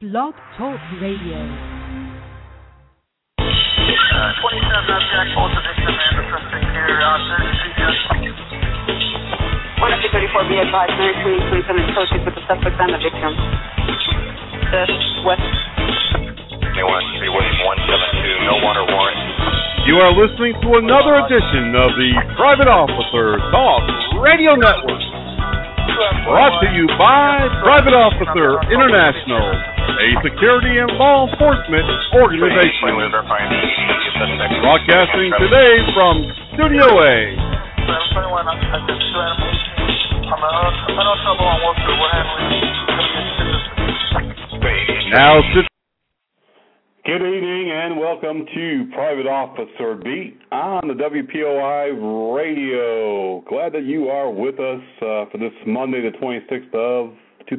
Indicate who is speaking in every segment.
Speaker 1: Blog Talk Radio.
Speaker 2: 27 Jack, hold position, and the suspect here,
Speaker 3: 134 be advised, 923 associates with the suspect and the victim. West.
Speaker 2: A1, William 172, no water warrant.
Speaker 4: You are listening to another edition of the Private Officer Talk Radio Network. Brought to you by Private Officer International, a security and law enforcement organization. Broadcasting today from Studio A. Now, good evening and welcome to Private Officer Beat on the WPOI Radio. Glad that you are with us for this Monday, the 26th of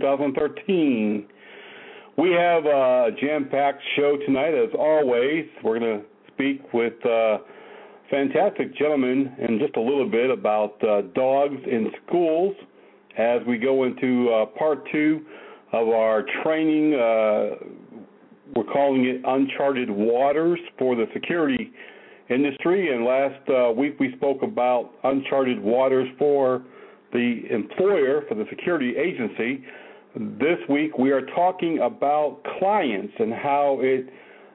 Speaker 4: 2013. We have a jam-packed show tonight, as always. We're going to speak with fantastic gentlemen in just a little bit about dogs in schools as we go into part two of our training. We're calling it Uncharted Waters for the security industry. And last week we spoke about uncharted waters for the employer, for the security agency. This week we are talking about clients and how it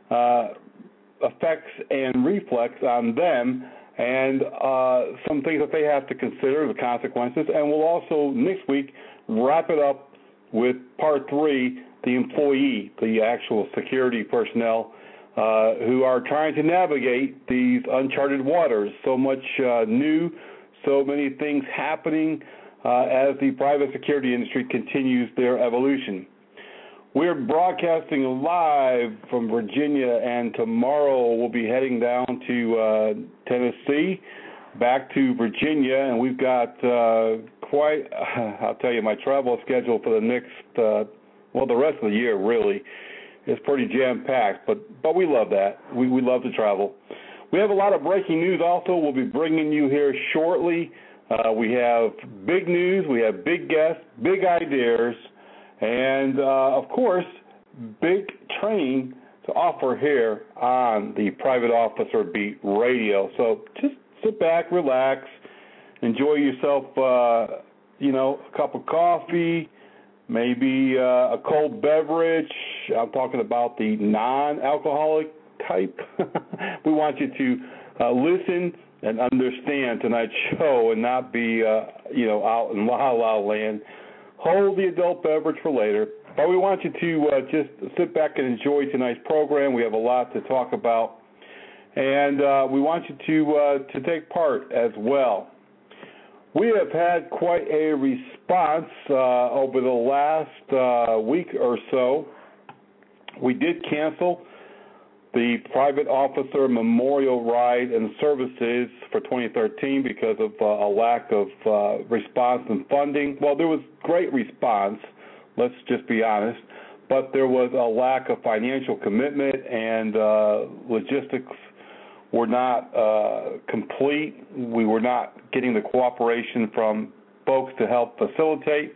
Speaker 4: affects and reflects on them and some things that they have to consider, the consequences. And we'll also, next week, wrap it up with part three, the employee, the actual security personnel who are trying to navigate these uncharted waters. So much new, so many things happening as the private security industry continues their evolution. We're broadcasting live from Virginia, and tomorrow we'll be heading down to Tennessee, back to Virginia, and we've got I'll tell you, my travel schedule for the next, the rest of the year really is pretty jam-packed, but we love that. We love to travel. We have a lot of breaking news also we'll be bringing you here shortly. We have big news, we have big guests, big ideas, and, of course, big training to offer here on the Private Officer Beat Radio. So just sit back, relax, enjoy yourself, a cup of coffee, maybe a cold beverage. I'm talking about the non-alcoholic type. We want you to listen and understand tonight's show and not be, out in la-la land. Hold the adult beverage for later. But we want you to just sit back and enjoy tonight's program. We have a lot to talk about. And we want you to take part as well. We have had quite a response over the last week or so. We did cancel the Private Officer Memorial Ride and Services for 2013 because of a lack of response and funding. Well, there was great response, let's just be honest, but there was a lack of financial commitment and logistics were not complete. We were not getting the cooperation from folks to help facilitate.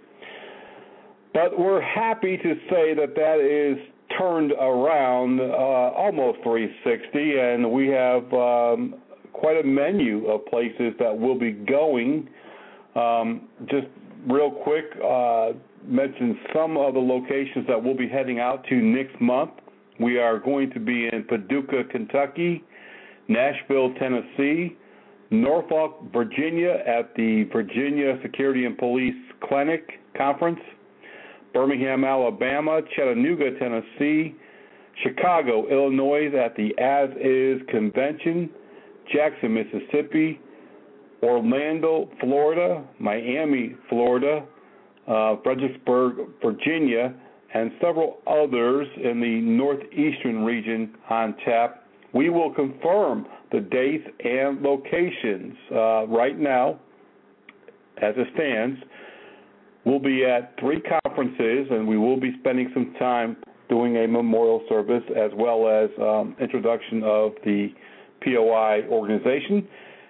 Speaker 4: But we're happy to say that is turned around almost 360, and we have quite a menu of places that will be going. Just real quick, mention some of the locations that we'll be heading out to next month. We are going to be in Paducah, Kentucky, Nashville, Tennessee, Norfolk, Virginia at the Virginia Security and Police Clinic Conference, Birmingham, Alabama, Chattanooga, Tennessee, Chicago, Illinois at the As Is Convention, Jackson, Mississippi, Orlando, Florida, Miami, Florida, Fredericksburg, Virginia, and several others in the northeastern region on tap. We will confirm the dates and locations right now as it stands. We'll be at 3 conferences, and we will be spending some time doing a memorial service as well as introduction of the POI organization.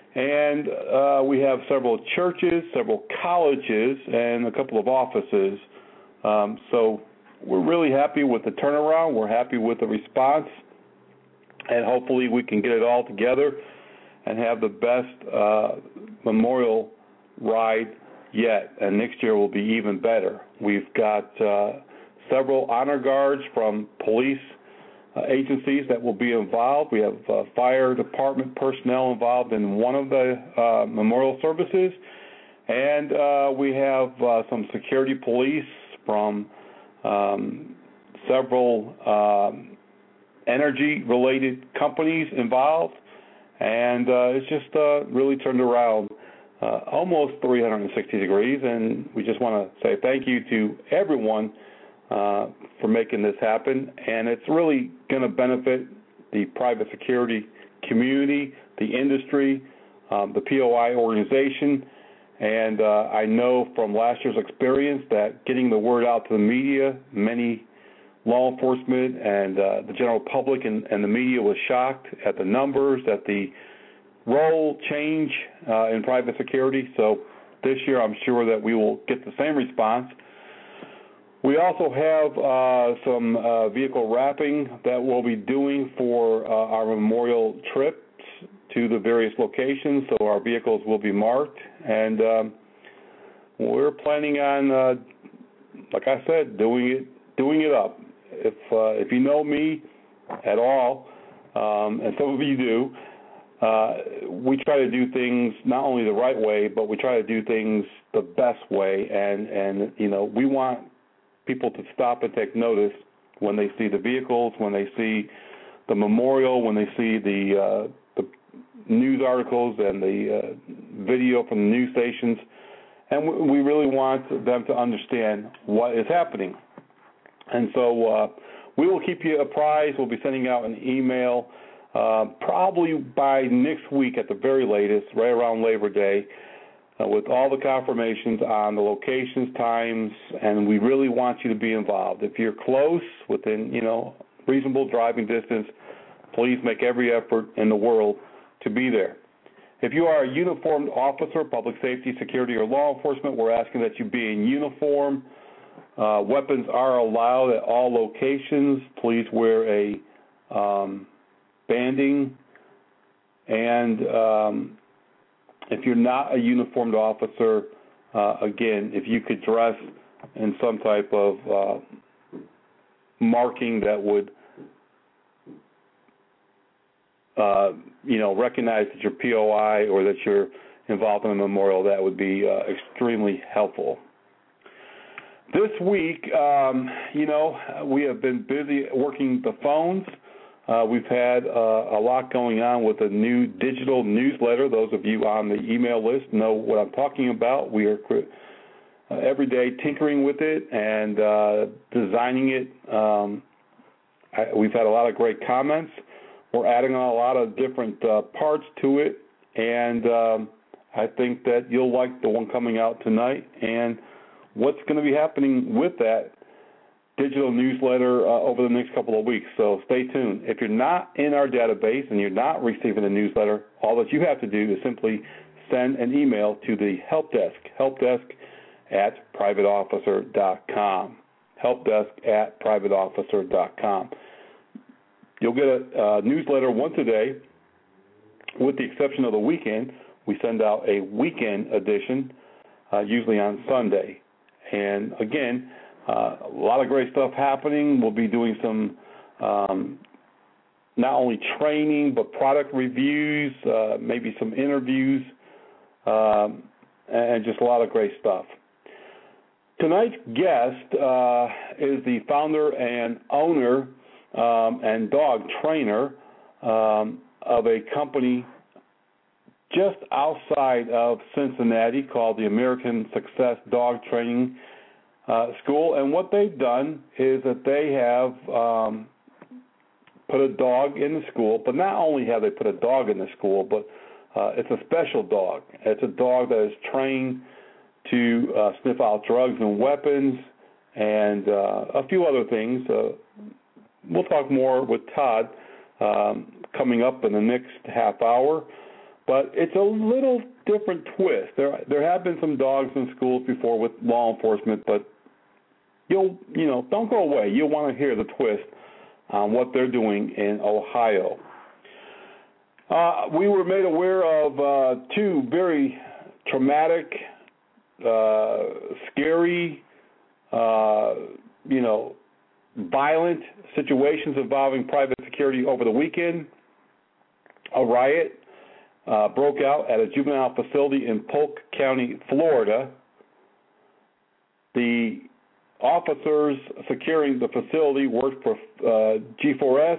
Speaker 4: And we have several churches, several colleges, and a couple of offices. So we're really happy with the turnaround. We're happy with the response, and hopefully we can get it all together and have the best memorial ride yet. And next year will be even better. We've got several honor guards from police agencies that will be involved. We have fire department personnel involved in one of the memorial services, and we have some security police from several energy-related companies involved, and it's just really turned around almost 360 degrees, and we just want to say thank you to everyone for making this happen, and it's really going to benefit the private security community, the industry, the POI organization, and I know from last year's experience that getting the word out to the media, many law enforcement and the general public and the media was shocked at the numbers, at the role change in private security. So this year I'm sure that we will get the same response. We also have some vehicle wrapping that we'll be doing for our memorial trips to the various locations, so our vehicles will be marked, and we're planning on, like I said, doing it up. If you know me at all, and some of you do, we try to do things not only the right way, but we try to do things the best way, and you know, we want people to stop and take notice when they see the vehicles, when they see the memorial, when they see the news articles and the video from the news stations, and we really want them to understand what is happening. And so we will keep you apprised. We'll be sending out an email probably by next week at the very latest, right around Labor Day, with all the confirmations on the locations, times, and we really want you to be involved. If you're close, within reasonable driving distance, please make every effort in the world to be there. If you are a uniformed officer, public safety, security, or law enforcement, we're asking that you be in uniform. Weapons are allowed at all locations. Please wear a banding, and if you're not a uniformed officer, again, if you could dress in some type of marking that would recognize that you're POI or that you're involved in a memorial, that would be extremely helpful. This week, we have been busy working the phones. We've had a lot going on with a new digital newsletter. Those of you on the email list know what I'm talking about. We are every day tinkering with it and designing it. We've had a lot of great comments. We're adding on a lot of different parts to it, and I think that you'll like the one coming out tonight and what's going to be happening with that digital newsletter over the next couple of weeks. So stay tuned. If you're not in our database and you're not receiving the newsletter, all that you have to do is simply send an email to the help desk at privateofficer.com, helpdesk@privateofficer.com. You'll get a newsletter once a day, with the exception of the weekend. We send out a weekend edition, usually on Sunday. And again, a lot of great stuff happening. We'll be doing some not only training, but product reviews, maybe some interviews, and just a lot of great stuff. Tonight's guest is the founder and owner and dog trainer of a company just outside of Cincinnati called the American Success Dog Training School. And what they've done is that they have put a dog in the school, but not only have they put a dog in the school, but it's a special dog. It's a dog that is trained to sniff out drugs and weapons and a few other things. We'll talk more with Todd coming up in the next half hour, but it's a little different twist. There have been some dogs in schools before with law enforcement, but don't go away. You'll want to hear the twist on what they're doing in Ohio. We were made aware of two very traumatic, scary, violent situations involving private security over the weekend. A riot broke out at a juvenile facility in Polk County, Florida. The officers securing the facility worked for G4S,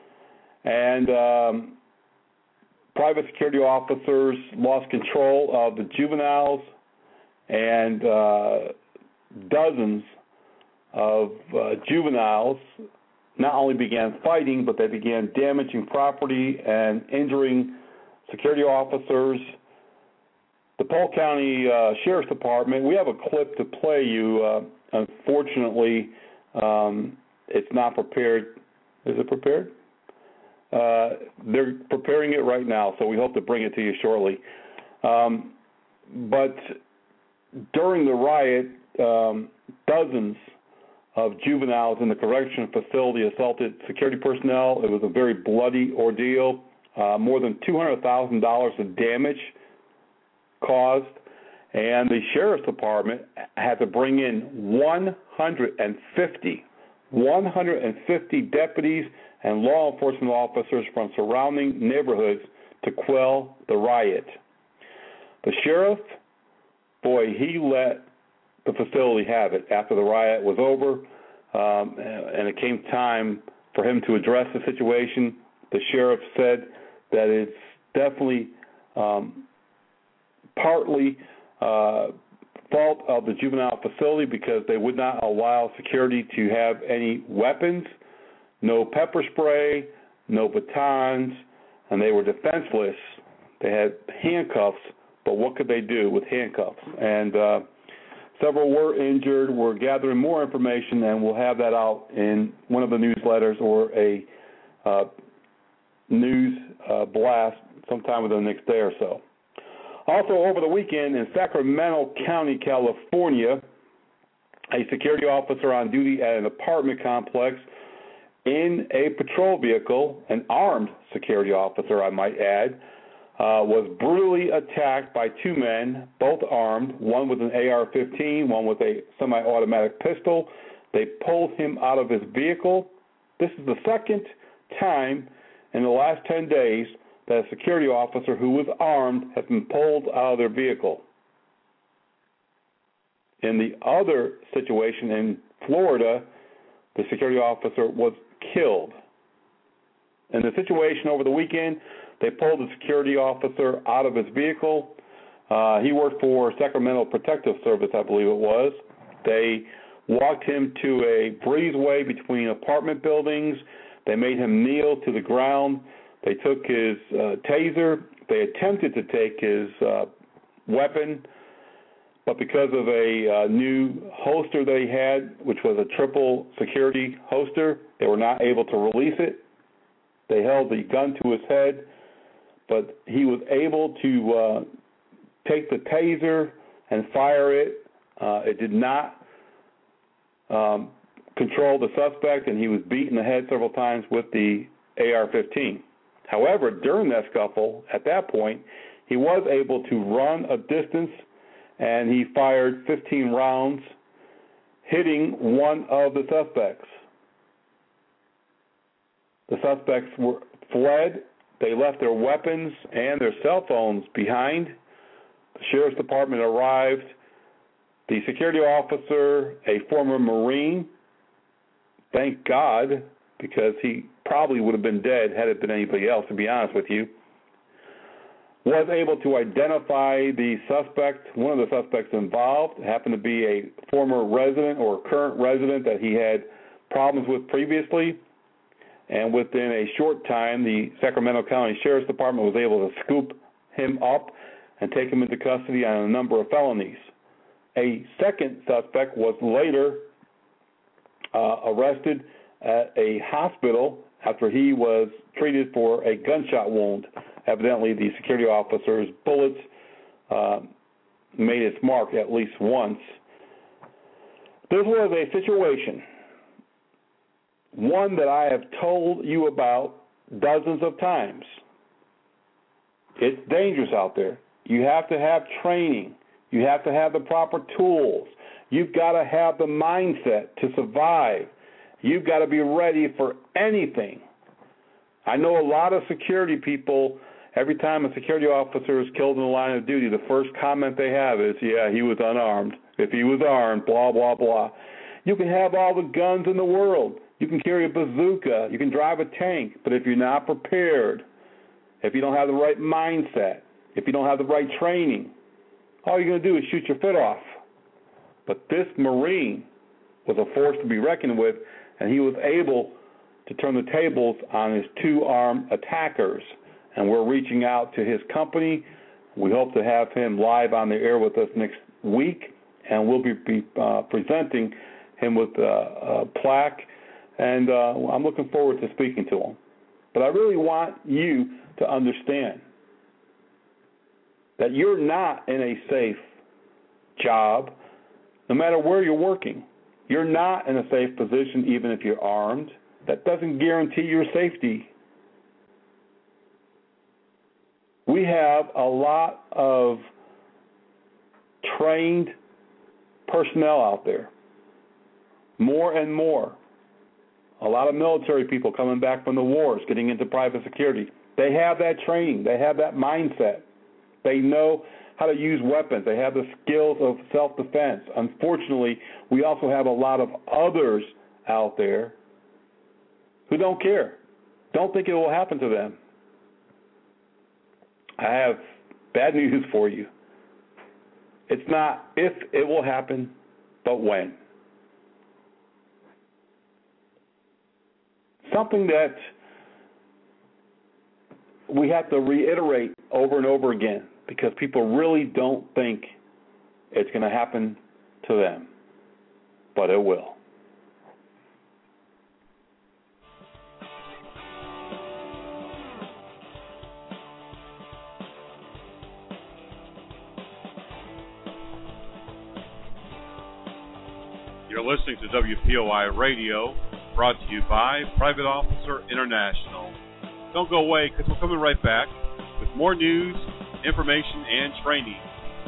Speaker 4: and private security officers lost control of the juveniles, and dozens of juveniles not only began fighting, but they began damaging property and injuring security officers. The Polk County Sheriff's Department, we have a clip to play you. Unfortunately, it's not prepared. Is it prepared? They're preparing it right now, so we hope to bring it to you shortly. But during the riot, dozens of juveniles in the correction facility assaulted security personnel. It was a very bloody ordeal. More than $200,000 of damage caused, and the Sheriff's Department had to bring in 150 deputies and law enforcement officers from surrounding neighborhoods to quell the riot. The sheriff, he let the facility have it after the riot was over, and it came time for him to address the situation. The sheriff said that it's definitely partly fault of the juvenile facility because they would not allow security to have any weapons, no pepper spray, no batons, and they were defenseless. They had handcuffs, but what could they do with handcuffs? And several were injured. We're gathering more information, and we'll have that out in one of the newsletters or a news blast sometime within the next day or so. Also, over the weekend in Sacramento County, California, a security officer on duty at an apartment complex in a patrol vehicle, an armed security officer, I might add, was brutally attacked by two men, both armed, one with an AR-15, one with a semi-automatic pistol. They pulled him out of his vehicle. This is the second time in the last 10 days that a security officer who was armed has been pulled out of their vehicle. In the other situation in Florida, the security officer was killed. In the situation over the weekend, they pulled the security officer out of his vehicle. He worked for Sacramento Protective Service, I believe it was. They walked him to a breezeway between apartment buildings. They made him kneel to the ground. They took his taser. They attempted to take his weapon, but because of a new holster they had, which was a triple security holster, they were not able to release it. They held the gun to his head, but he was able to take the taser and fire it. It did not control the suspect, and he was beaten in the head several times with the AR-15. However, during that scuffle, at that point, he was able to run a distance, and he fired 15 rounds, hitting one of the suspects. The suspects fled. They left their weapons and their cell phones behind. The Sheriff's Department arrived. The security officer, a former Marine, thank God, because he probably would have been dead had it been anybody else, to be honest with you, was able to identify the suspect. One of the suspects involved happened to be a former resident or current resident that he had problems with previously. And within a short time, the Sacramento County Sheriff's Department was able to scoop him up and take him into custody on a number of felonies. A second suspect was later arrested at a hospital after he was treated for a gunshot wound. Evidently, the security officer's bullets made its mark at least once. This was a situation, one that I have told you about dozens of times. It's dangerous out there. You have to have training. You have to have the proper tools. You've got to have the mindset to survive. You've got to be ready for anything. I know a lot of security people, every time a security officer is killed in the line of duty, the first comment they have is, yeah, he was unarmed. If he was armed, blah, blah, blah. You can have all the guns in the world. You can carry a bazooka. You can drive a tank. But if you're not prepared, if you don't have the right mindset, if you don't have the right training, all you're going to do is shoot your foot off. But this Marine was a force to be reckoned with, and he was able to turn the tables on his two armed attackers. And we're reaching out to his company. We hope to have him live on the air with us next week, and we'll be presenting him with a plaque, and I'm looking forward to speaking to him. But I really want you to understand that you're not in a safe job, no matter where you're working. You're not in a safe position even if you're armed. That doesn't guarantee your safety. We have a lot of trained personnel out there, more and more. A lot of military people coming back from the wars, getting into private security. They have that training. They have that mindset. They know how to use weapons. They have the skills of self-defense. Unfortunately, we also have a lot of others out there who don't care, don't think it will happen to them. I have bad news for you. It's not if it will happen, but when. Something that we have to reiterate over and over again because people really don't think it's going to happen to them, but it will.
Speaker 1: You're listening to WPOI Radio, brought to you by Private Officer International. Don't go away, because we're coming right back with more news, information, and training.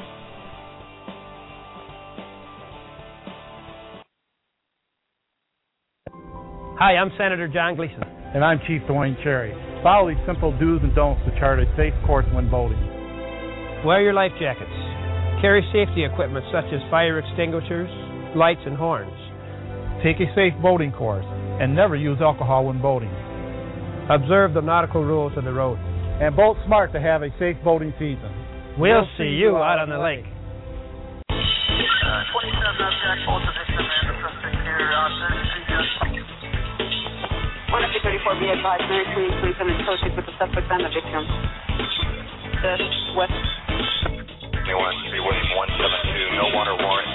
Speaker 5: Hi, I'm Senator John Gleason.
Speaker 6: And I'm Chief Dwayne Cherry. Follow these simple do's and don'ts to chart a safe course when voting.
Speaker 5: Wear your life jackets. Carry safety equipment such as fire extinguishers, lights, and horns.
Speaker 6: Take a safe voting course and never use alcohol when voting.
Speaker 5: Observe the nautical rules of the road.
Speaker 6: And vote smart to have a safe voting season.
Speaker 5: We'll see you out on the lake.
Speaker 3: 27 object, both of victim and the suspect here. 134, be advised, Mary Queen, police and associates with the suspect and the victim. West.
Speaker 2: Anyone, 172, no water warrant.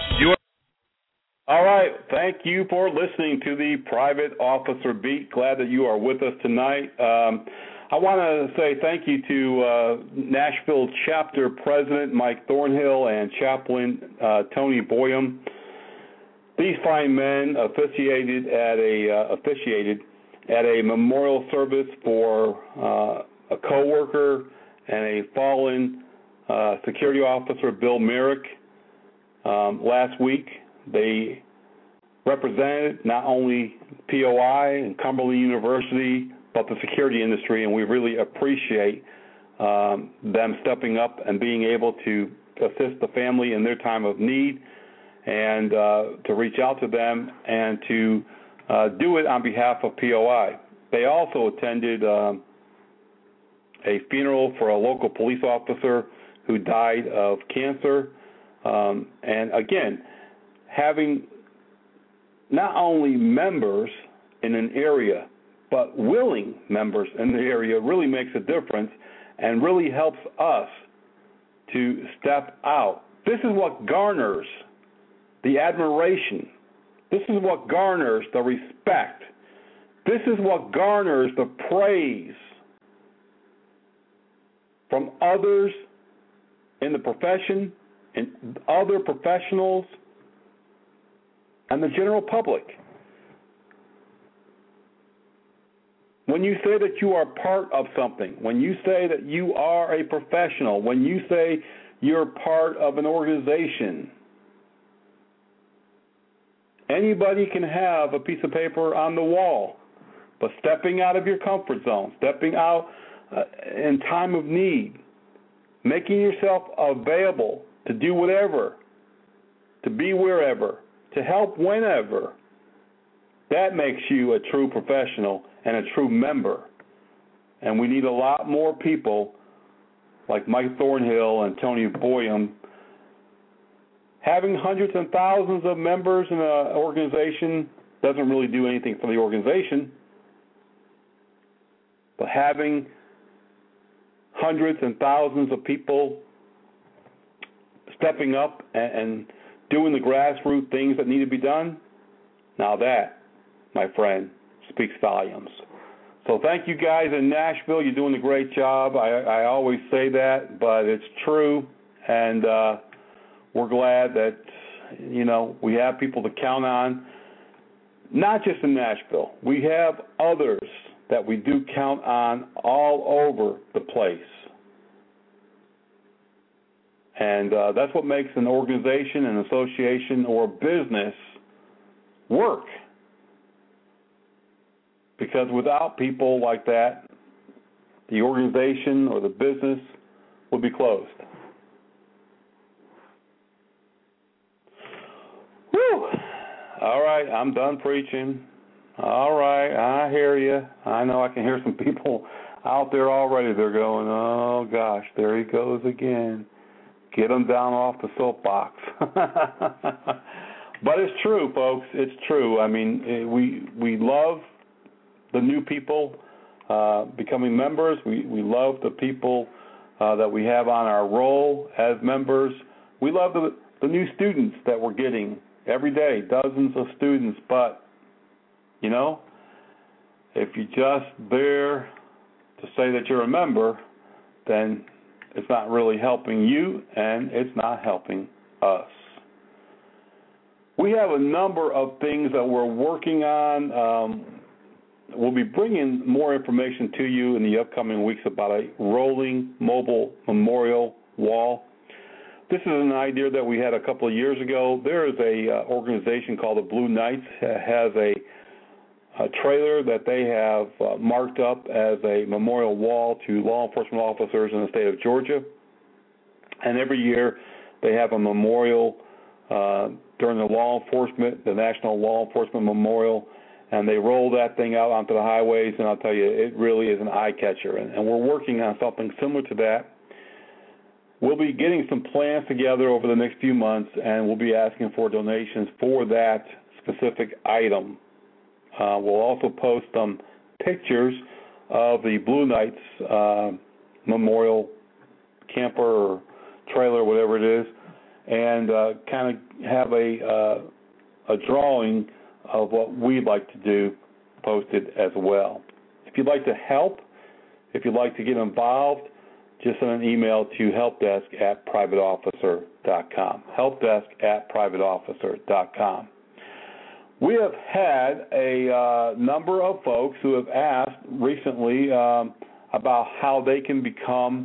Speaker 4: All right. Thank you for listening to the Private Officer Beat. Glad that you are with us tonight. I want to say thank you to Nashville Chapter President Mike Thornhill and Chaplain Tony Boyum. These fine men officiated at a memorial service for a coworker and a fallen security officer, Bill Merrick, last week. They represented not only POI and Cumberland University, but the security industry, and we really appreciate them stepping up and being able to assist the family in their time of need and to reach out to them and to do it on behalf of POI. They also attended a funeral for a local police officer who died of cancer. And again, having not only members in an area, but willing members in the area really makes a difference and really helps us to step out. This is what garners the admiration. This is what garners the respect. This is what garners the praise from others in the profession and other professionals and the general public. When you say that you are part of something, when you say that you are a professional, when you say you're part of an organization, anybody can have a piece of paper on the wall, but stepping out of your comfort zone, stepping out in time of need, making yourself available to do whatever, to be wherever, to help whenever, that makes you a true professional and a true member. And we need a lot more people like Mike Thornhill and Tony Boyum. Having hundreds and thousands of members in an organization doesn't really do anything for the organization. But having hundreds and thousands of people stepping up and doing the grassroots things that need to be done, now that, my friend, speaks volumes. So thank you guys in Nashville. You're doing a great job. I always say that, but it's true. And we're glad that, we have people to count on, not just in Nashville. We have others that we do count on all over the place. And that's what makes an organization, an association, or a business work. Because without people like that, the organization or the business would be closed. Whew. All right, I'm done preaching. All right, I hear you. I know I can hear some people out there already. They're going, oh, gosh, there he goes again. Get him down off the soapbox. But it's true, folks. It's true. I mean, we love the new people becoming members. We love the people that we have on our roll as members. We love the new students that we're getting every day, dozens of students. But, if you're just there to say that you're a member, then it's not really helping you, and it's not helping us. We have a number of things that we're working on. We'll be bringing more information to you in the upcoming weeks about a rolling mobile memorial wall. This is an idea that we had a couple of years ago. There is a organization called the Blue Knights that has a trailer that they have marked up as a memorial wall to law enforcement officers in the state of Georgia. And every year they have a memorial during the National Law Enforcement Memorial, and they roll that thing out onto the highways, and I'll tell you, it really is an eye-catcher. And we're working on something similar to that. We'll be getting some plans together over the next few months, and we'll be asking for donations for that specific item. We'll also post some pictures of the Blue Knights memorial camper or trailer, whatever it is, and kind of have a drawing of what we'd like to do posted as well. If you'd like to help, if you'd like to get involved, just send an email to helpdesk@privateofficer.com. helpdesk@privateofficer.com. We have had a number of folks who have asked recently about how they can become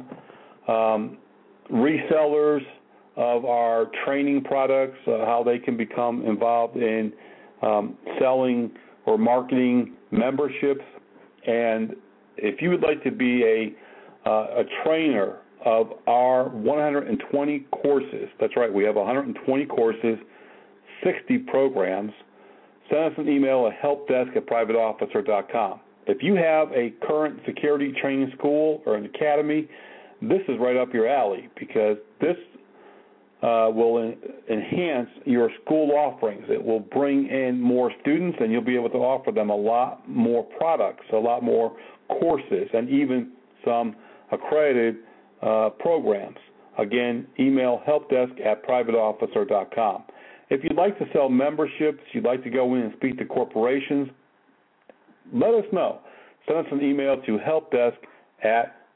Speaker 4: resellers of our training products, how they can become involved in selling or marketing memberships. And if you would like to be a trainer of our 120 courses, that's right, we have 120 courses, 60 programs, send us an email at helpdesk@privateofficer.com. If you have a current security training school or an academy, this is right up your alley, because this will enhance your school offerings. It will bring in more students, and you'll be able to offer them a lot more products, a lot more courses, and even some accredited programs. Again, email helpdesk@privateofficer.com. If you'd like to sell memberships, you'd like to go in and speak to corporations, let us know. Send us an email to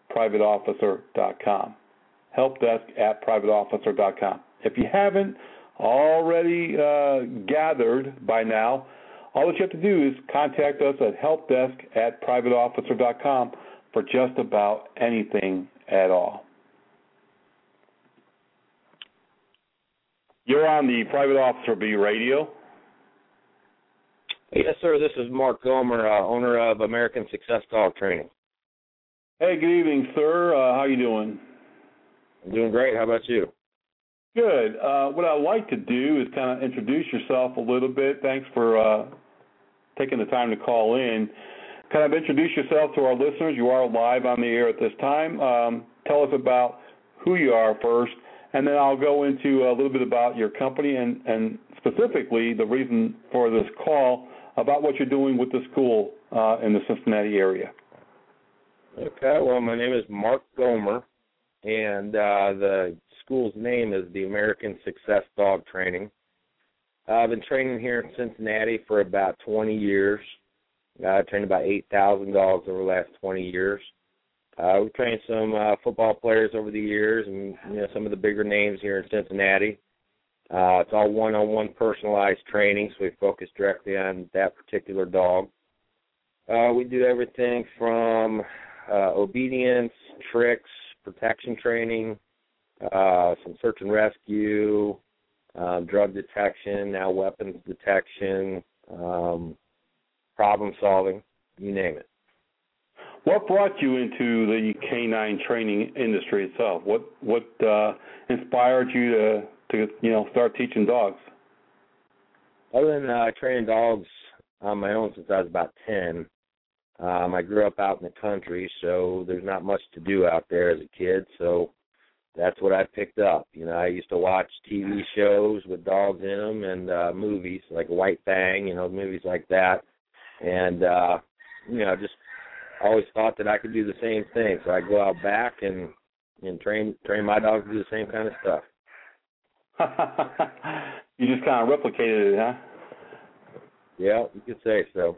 Speaker 4: helpdesk@privateofficer.com. helpdesk@privateofficer.com. If you haven't already gathered by now. All that you have to do is contact us at helpdesk@privateofficer.com for just about anything at all. You're on the Private Officer Bee Radio.
Speaker 7: Yes, sir. This is Mark Gomer, owner of American Success Dog Training.
Speaker 4: Hey, good evening, sir. How you doing?
Speaker 7: I'm doing great. How about you?
Speaker 4: Good. What I'd like to do is kind of introduce yourself a little bit. Thanks for taking the time to call in. Kind of introduce yourself to our listeners. You are live on the air at this time. Tell us about who you are first, and then I'll go into a little bit about your company and specifically the reason for this call about what you're doing with the school in the Cincinnati area.
Speaker 7: Okay. Well, my name is Mark Gomer, and the school's name is the American Success Dog Training. I've been training here in Cincinnati for about 20 years. I've trained about 8,000 dogs over the last 20 years. We've trained some football players over the years and some of the bigger names here in Cincinnati. It's all one-on-one personalized training, so we focus directly on that particular dog. We do everything from obedience, tricks, protection training, some search and rescue, drug detection, now weapons detection, problem solving, you name it.
Speaker 4: What brought you into the canine training industry itself? What inspired you to start teaching dogs?
Speaker 7: Other than training dogs on my own since I was about 10, I grew up out in the country, so there's not much to do out there as a kid, so that's what I picked up. I used to watch TV shows with dogs in them and movies like White Fang, movies like that, and just always thought that I could do the same thing. So I go out back and train my dogs to do the same kind of stuff.
Speaker 4: You just kind of replicated it, huh?
Speaker 7: Yeah, you could say so.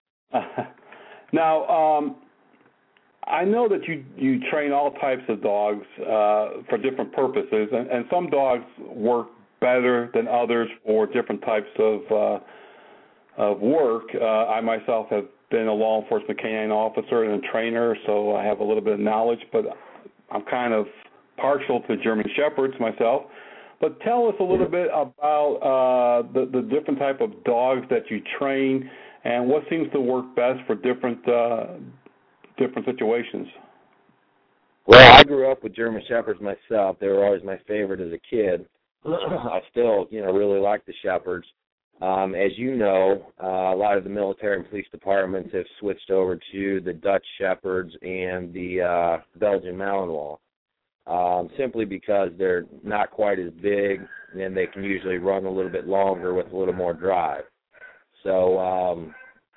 Speaker 4: Now, I know that you train all types of dogs for different purposes, and some dogs work better than others for different types of work. I myself have been a law enforcement canine officer and a trainer, so I have a little bit of knowledge, but I'm kind of partial to German Shepherds myself. But tell us a little bit about the different type of dogs that you train and what seems to work best for different situations.
Speaker 7: Well, I grew up with German Shepherds myself. They were always my favorite as a kid. I still, really like the Shepherds. As you know, a lot of the military and police departments have switched over to the Dutch Shepherds and the Belgian Malinois, simply because they're not quite as big and they can usually run a little bit longer with a little more drive. So,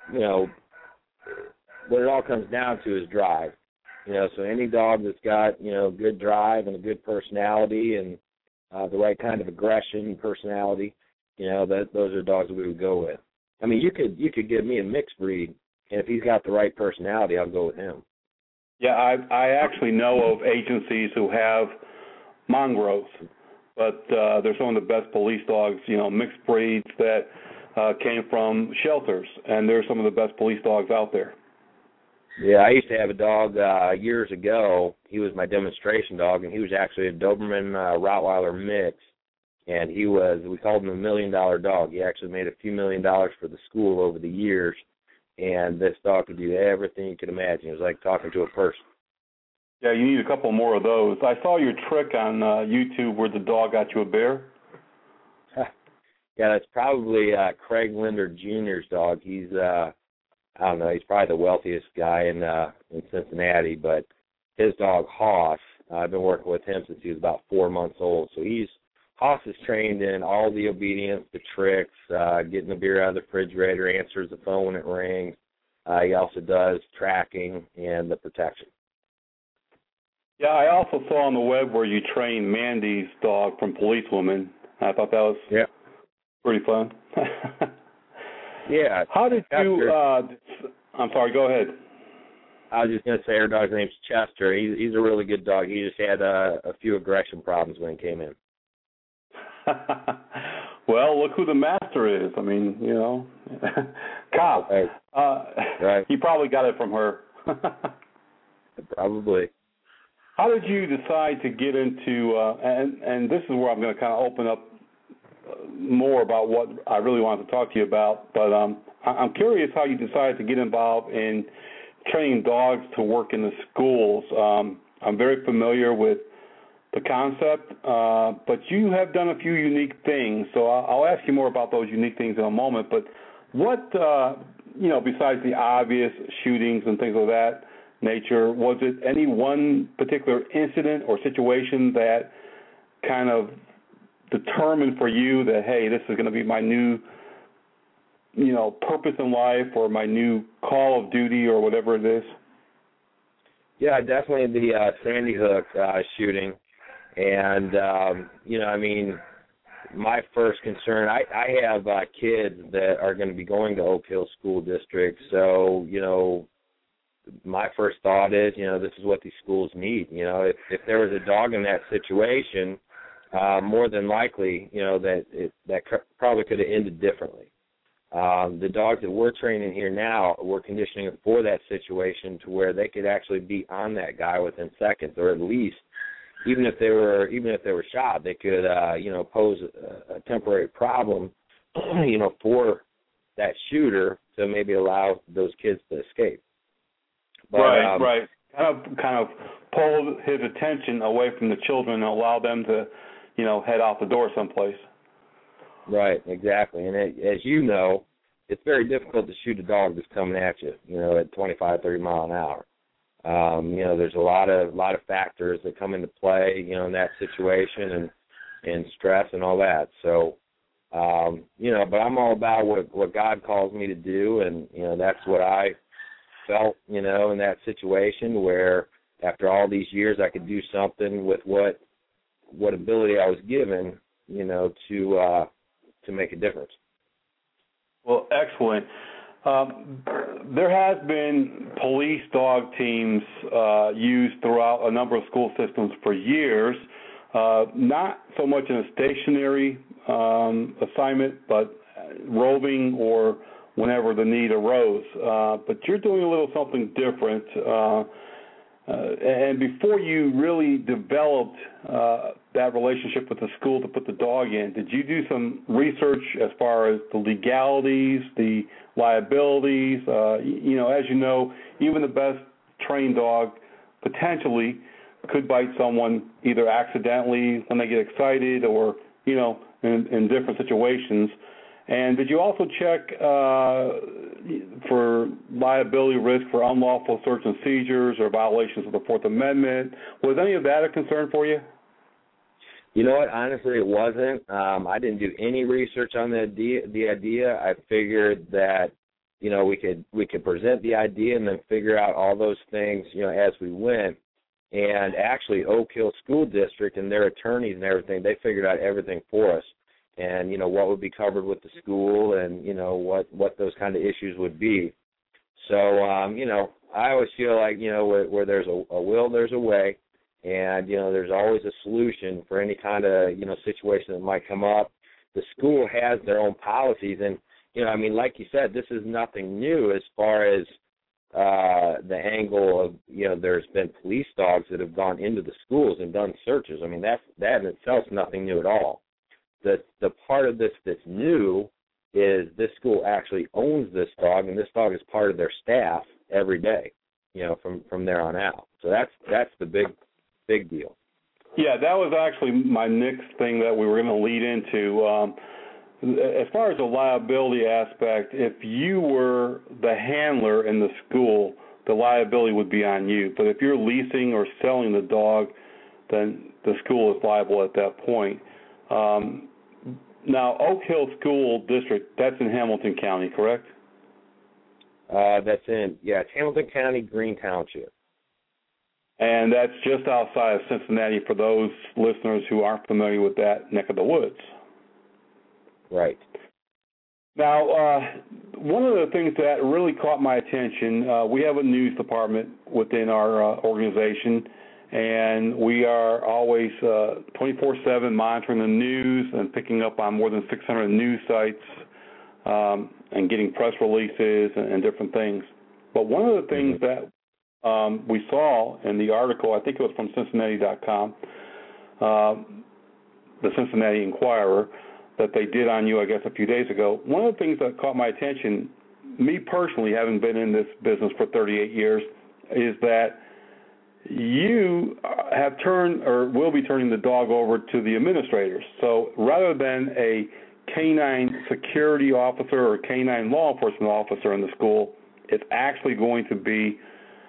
Speaker 7: what it all comes down to is drive. So any dog that's got, good drive and a good personality and the right kind of aggression and personality, those are dogs that we would go with. I mean, you could give me a mixed breed, and if he's got the right personality, I'll go with him.
Speaker 4: Yeah, I actually know of agencies who have mongrels, but they're some of the best police dogs, mixed breeds that came from shelters, and they're some of the best police dogs out there.
Speaker 7: Yeah, I used to have a dog years ago. He was my demonstration dog, and he was actually a Doberman Rottweiler mix. And we called him $1 million dog. He actually made a few $1 million for the school over the years. And this dog could do everything you could imagine. It was like talking to a person.
Speaker 4: Yeah, you need a couple more of those. I saw your trick on YouTube where the dog got you a bear.
Speaker 7: Yeah, that's probably Craig Linder Jr.'s dog. He's, I don't know, he's probably the wealthiest guy in Cincinnati. But his dog, Hoss, I've been working with him since he was about 4 months old. So Hoss is trained in all the obedience, the tricks, getting the beer out of the refrigerator, answers the phone when it rings. He also does tracking and the protection.
Speaker 4: Yeah, I also saw on the web where you trained Mandy's dog from Policewoman. I thought that was pretty fun.
Speaker 7: Yeah.
Speaker 4: How did you I'm sorry, go ahead.
Speaker 7: I was just going to say her dog's name's Chester. He's a really good dog. He just had a few aggression problems when he came in.
Speaker 4: Well, look who the master is. I mean, you know, Kyle.
Speaker 7: Right. Right.
Speaker 4: He probably got it from her.
Speaker 7: Probably.
Speaker 4: How did you decide to get into, and this is where I'm going to kind of open up more about what I really wanted to talk to you about, but I'm curious how you decided to get involved in training dogs to work in the schools. I'm very familiar with the concept, but you have done a few unique things, so I'll ask you more about those unique things in a moment. But what, besides the obvious shootings and things of that nature, was it any one particular incident or situation that kind of determined for you that, hey, this is going to be my new, purpose in life or my new call of duty or whatever it is?
Speaker 7: Yeah, definitely the Sandy Hook shooting. And, my first concern, I have kids that are going to be going to Oak Hill School District. So, my first thought is, this is what these schools need. If there was a dog in that situation, more than likely, that probably could have ended differently. The dogs that we're training here now, we're conditioning for that situation to where they could actually be on that guy within seconds, or at least, even if they were shot, they could, pose a temporary problem, for that shooter to maybe allow those kids to escape. But,
Speaker 4: right. Kind of pull his attention away from the children and allow them to, head out the door someplace.
Speaker 7: Right, exactly. And as you know, it's very difficult to shoot a dog that's coming at you, at 25, 30 mile an hour. There's a lot of factors that come into play, in that situation and stress and all that. So, but I'm all about what God calls me to do, and, that's what I felt, in that situation where after all these years I could do something with what ability I was given, to make a difference.
Speaker 4: Well, excellent. There has been police dog teams used throughout a number of school systems for years, not so much in a stationary assignment, but roving or whenever the need arose. But you're doing a little something different. And before you really developed that relationship with the school to put the dog in, did you do some research as far as the legalities, the liabilities? As you know, even the best trained dog potentially could bite someone either accidentally when they get excited or, in different situations. And did you also check for liability risk for unlawful search and seizures or violations of the Fourth Amendment? Was any of that a concern for you?
Speaker 7: You know what? Honestly, it wasn't. I didn't do any research on the idea. I figured that, we could present the idea and then figure out all those things, as we went. And actually, Oak Hill School District and their attorneys and everything, they figured out everything for us. And, what would be covered with the school and, what those kind of issues would be. So, I always feel like, where there's a will, there's a way. And, there's always a solution for any kind of, situation that might come up. The school has their own policies. And, like you said, this is nothing new as far as the angle of, there's been police dogs that have gone into the schools and done searches. I mean, that in itself is nothing new at all. The part of this that's new is this school actually owns this dog, and this dog is part of their staff every day, from there on out. So that's the big deal.
Speaker 4: Yeah, that was actually my next thing that we were going to lead into. As far as the liability aspect, if you were the handler in the school, the liability would be on you. But if you're leasing or selling the dog, then the school is liable at that point. Now, Oak Hill School District, that's in Hamilton County, correct?
Speaker 7: It's Hamilton County, Green Township.
Speaker 4: And that's just outside of Cincinnati for those listeners who aren't familiar with that neck of the woods.
Speaker 7: Right.
Speaker 4: Now, one of the things that really caught my attention, we have a news department within our organization, and we are always 24/7 monitoring the news and picking up on more than 600 news sites and getting press releases and different things. But one of the things that we saw in the article, I think it was from Cincinnati.com, the Cincinnati Enquirer, that they did on you, I guess, a few days ago. One of the things that caught my attention, me personally, having been in this business for 38 years, is that you have turned or will be turning the dog over to the administrators. So rather than a canine security officer or canine law enforcement officer in the school, it's actually going to be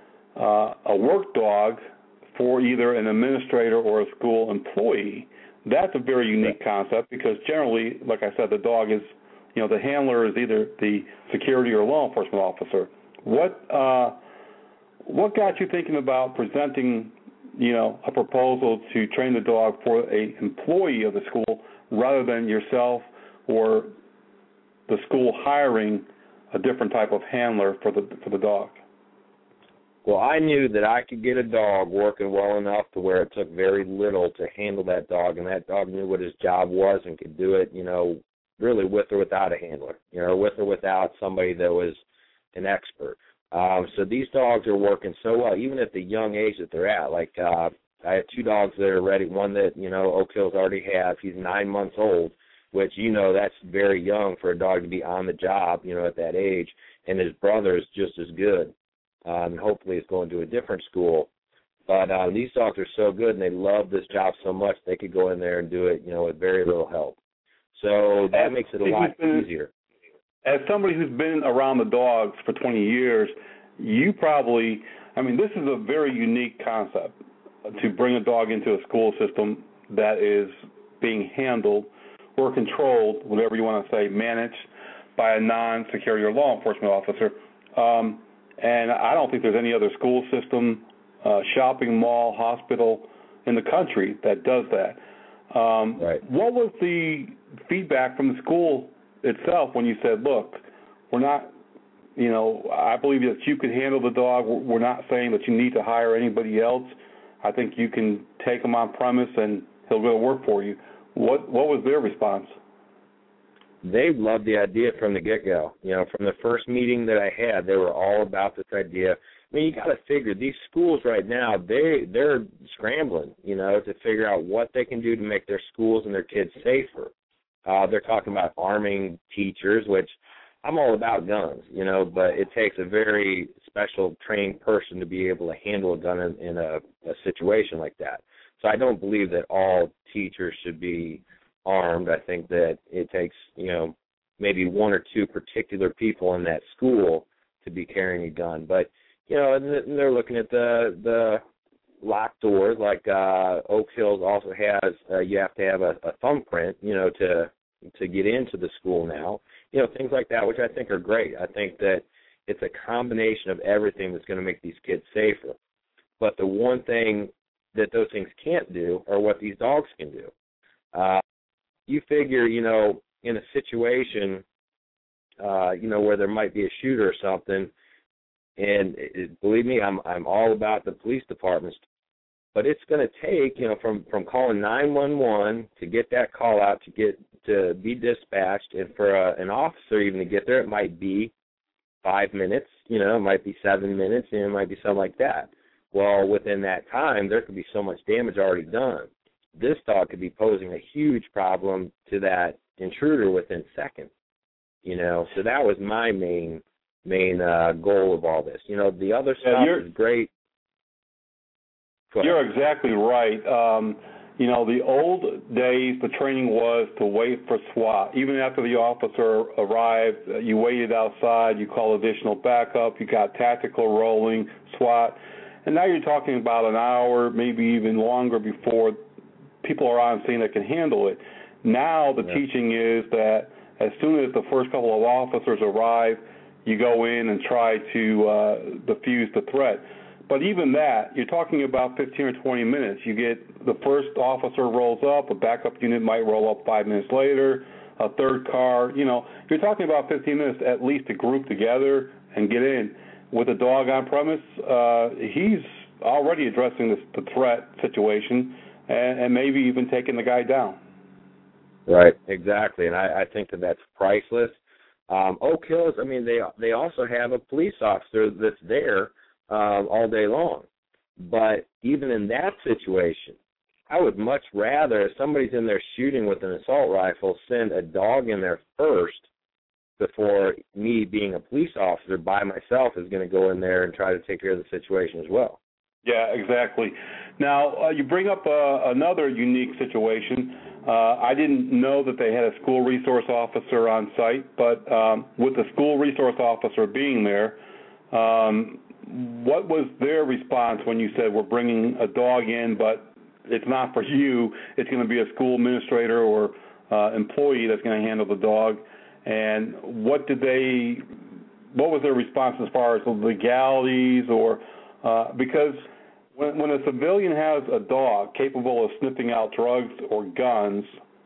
Speaker 4: a work dog for either an administrator or a school employee. That's a very unique concept because generally, like I said, the dog is, the handler is either the security or law enforcement officer. What got you thinking about presenting, a proposal to train the dog for a employee of the school rather than yourself or the school hiring a different type of handler for the dog?
Speaker 7: Well, I knew that I could get a dog working well enough to where it took very little to handle that dog, and that dog knew what his job was and could do it, really with or without a handler, with or without somebody that was an expert. So these dogs are working so well, even at the young age that they're at. Like I have 2 dogs that are ready. One that, Oak Hills already has. He's 9 months old, which, that's very young for a dog to be on the job, at that age. And his brother is just as good. And hopefully it's going to a different school. But these dogs are so good, and they love this job so much, they could go in there and do it, with very little help. So that makes it a lot easier.
Speaker 4: As somebody who's been around the dogs for 20 years, you probably, this is a very unique concept to bring a dog into a school system that is being handled or controlled, whatever you want to say, managed by a non-security or law enforcement officer. And I don't think there's any other school system, shopping mall, hospital in the country that does that.
Speaker 7: Right.
Speaker 4: What was the feedback from the school itself when you said, look, we're not, I believe that you can handle the dog. We're not saying that you need to hire anybody else. I think you can take him on premise and he'll go to work for you. What was their response?
Speaker 7: They loved the idea from the get-go. From the first meeting that I had, they were all about this idea. You got to figure these schools right now, they're scrambling, to figure out what they can do to make their schools and their kids safer. They're talking about arming teachers, which I'm all about guns, but it takes a very special trained person to be able to handle a gun in a situation like that. So I don't believe that all teachers should be armed. I think that it takes, maybe 1 or 2 particular people in that school to be carrying a gun. But, and they're looking at the locked doors, like Oak Hills also has, you have to have a thumbprint, to get into the school now. Things like that, which I think are great. I think that it's a combination of everything that's going to make these kids safer. But the one thing that those things can't do are what these dogs can do. You figure, in a situation, where there might be a shooter or something, and believe me, I'm all about the police departments, but it's going to take, from calling 911 to get that call out to be dispatched, and for an officer even to get there, it might be 5 minutes, it might be 7 minutes, and it might be something like that. Well, within that time, there could be so much damage already done. This dog could be posing a huge problem to that intruder within seconds, So that was my main goal of all this. The other stuff is great.
Speaker 4: You're exactly right. The old days, the training was to wait for SWAT. Even after the officer arrived, you waited outside, you called additional backup, you got tactical rolling, SWAT. And now you're talking about an hour, maybe even longer before people are on scene that can handle it. Now the teaching is that as soon as the first couple of officers arrive, you go in and try to defuse the threat. But even that, you're talking about 15 or 20 minutes. You get the first officer rolls up, a backup unit might roll up 5 minutes later, a third car. You're talking about 15 minutes at least to group together and get in. With a dog on premise, he's already addressing the threat situation and maybe even taking the guy down.
Speaker 7: Right, exactly, and I think that's priceless. Oak Hills, I mean, they also have a police officer that's there all day long. But even in that situation, I would much rather, if somebody's in there shooting with an assault rifle, send a dog in there first before me being a police officer by myself is going to go in there and try to take care of the situation as well.
Speaker 4: Yeah, exactly. Now, you bring up another unique situation. I didn't know that they had a school resource officer on site, but with the school resource officer being there, what was their response when you said we're bringing a dog in, but it's not for you, it's going to be a school administrator or employee that's going to handle the dog? And what was their response as far as the legalities or because when a civilian has a dog capable of sniffing out drugs or guns,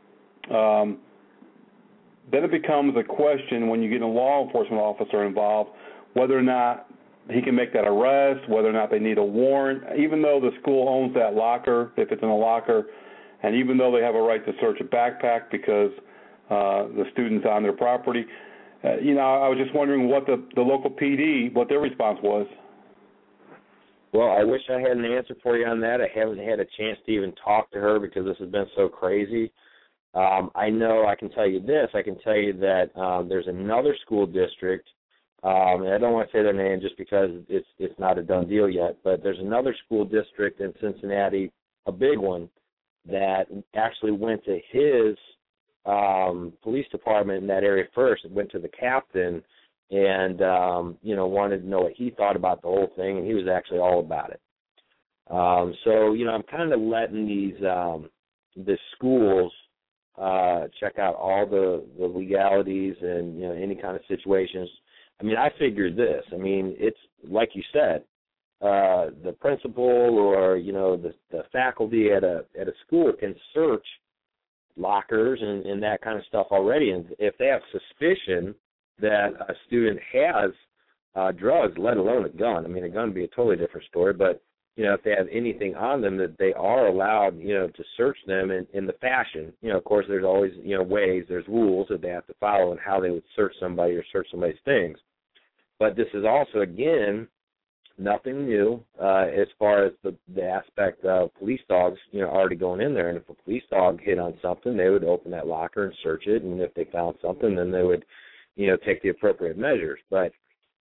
Speaker 4: then it becomes a question when you get a law enforcement officer involved, whether or not he can make that arrest, whether or not they need a warrant, even though the school owns that locker, if it's in a locker, and even though they have a right to search a backpack because the student's on their property. I was just wondering what the local PD, what their response was.
Speaker 7: Well, I wish I had an answer for you on that. I haven't had a chance to even talk to her because this has been so crazy. I know I can tell you this. I can tell you that there's another school district, and I don't want to say their name just because it's not a done deal yet, but there's another school district in Cincinnati, a big one, that actually went to his police department in that area first. It went to the captain and, wanted to know what he thought about the whole thing, and he was actually all about it. So, I'm kind of letting the schools check out all the legalities and, any kind of situations. I mean, I figured this. I mean, it's like you said, the principal or, the faculty at a school can search lockers and that kind of stuff already. And if they have suspicion that a student has drugs, let alone a gun, I mean, a gun would be a totally different story, but, if they have anything on them, that they are allowed, to search them in the fashion. Of course, there's always, ways, there's rules that they have to follow and how they would search somebody or search somebody's things. But this is also, again, nothing new as far as the aspect of police dogs, already going in there. And if a police dog hit on something, they would open that locker and search it. And if they found something, then they would, take the appropriate measures. But,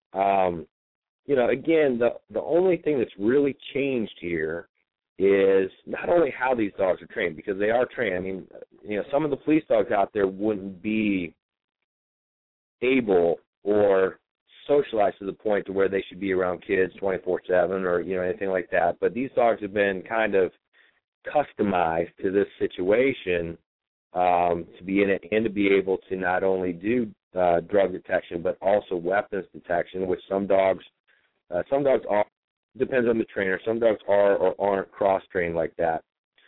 Speaker 7: again, the only thing that's really changed here is not only how these dogs are trained, because they are trained. I mean, some of the police dogs out there wouldn't be able or socialized to the point to where they should be around kids 24/7 or, anything like that. But these dogs have been kind of customized to this situation to be in it and to be able to not only do drug detection but also weapons detection, which some dogs are, depends on the trainer. Some dogs are or aren't cross-trained like that.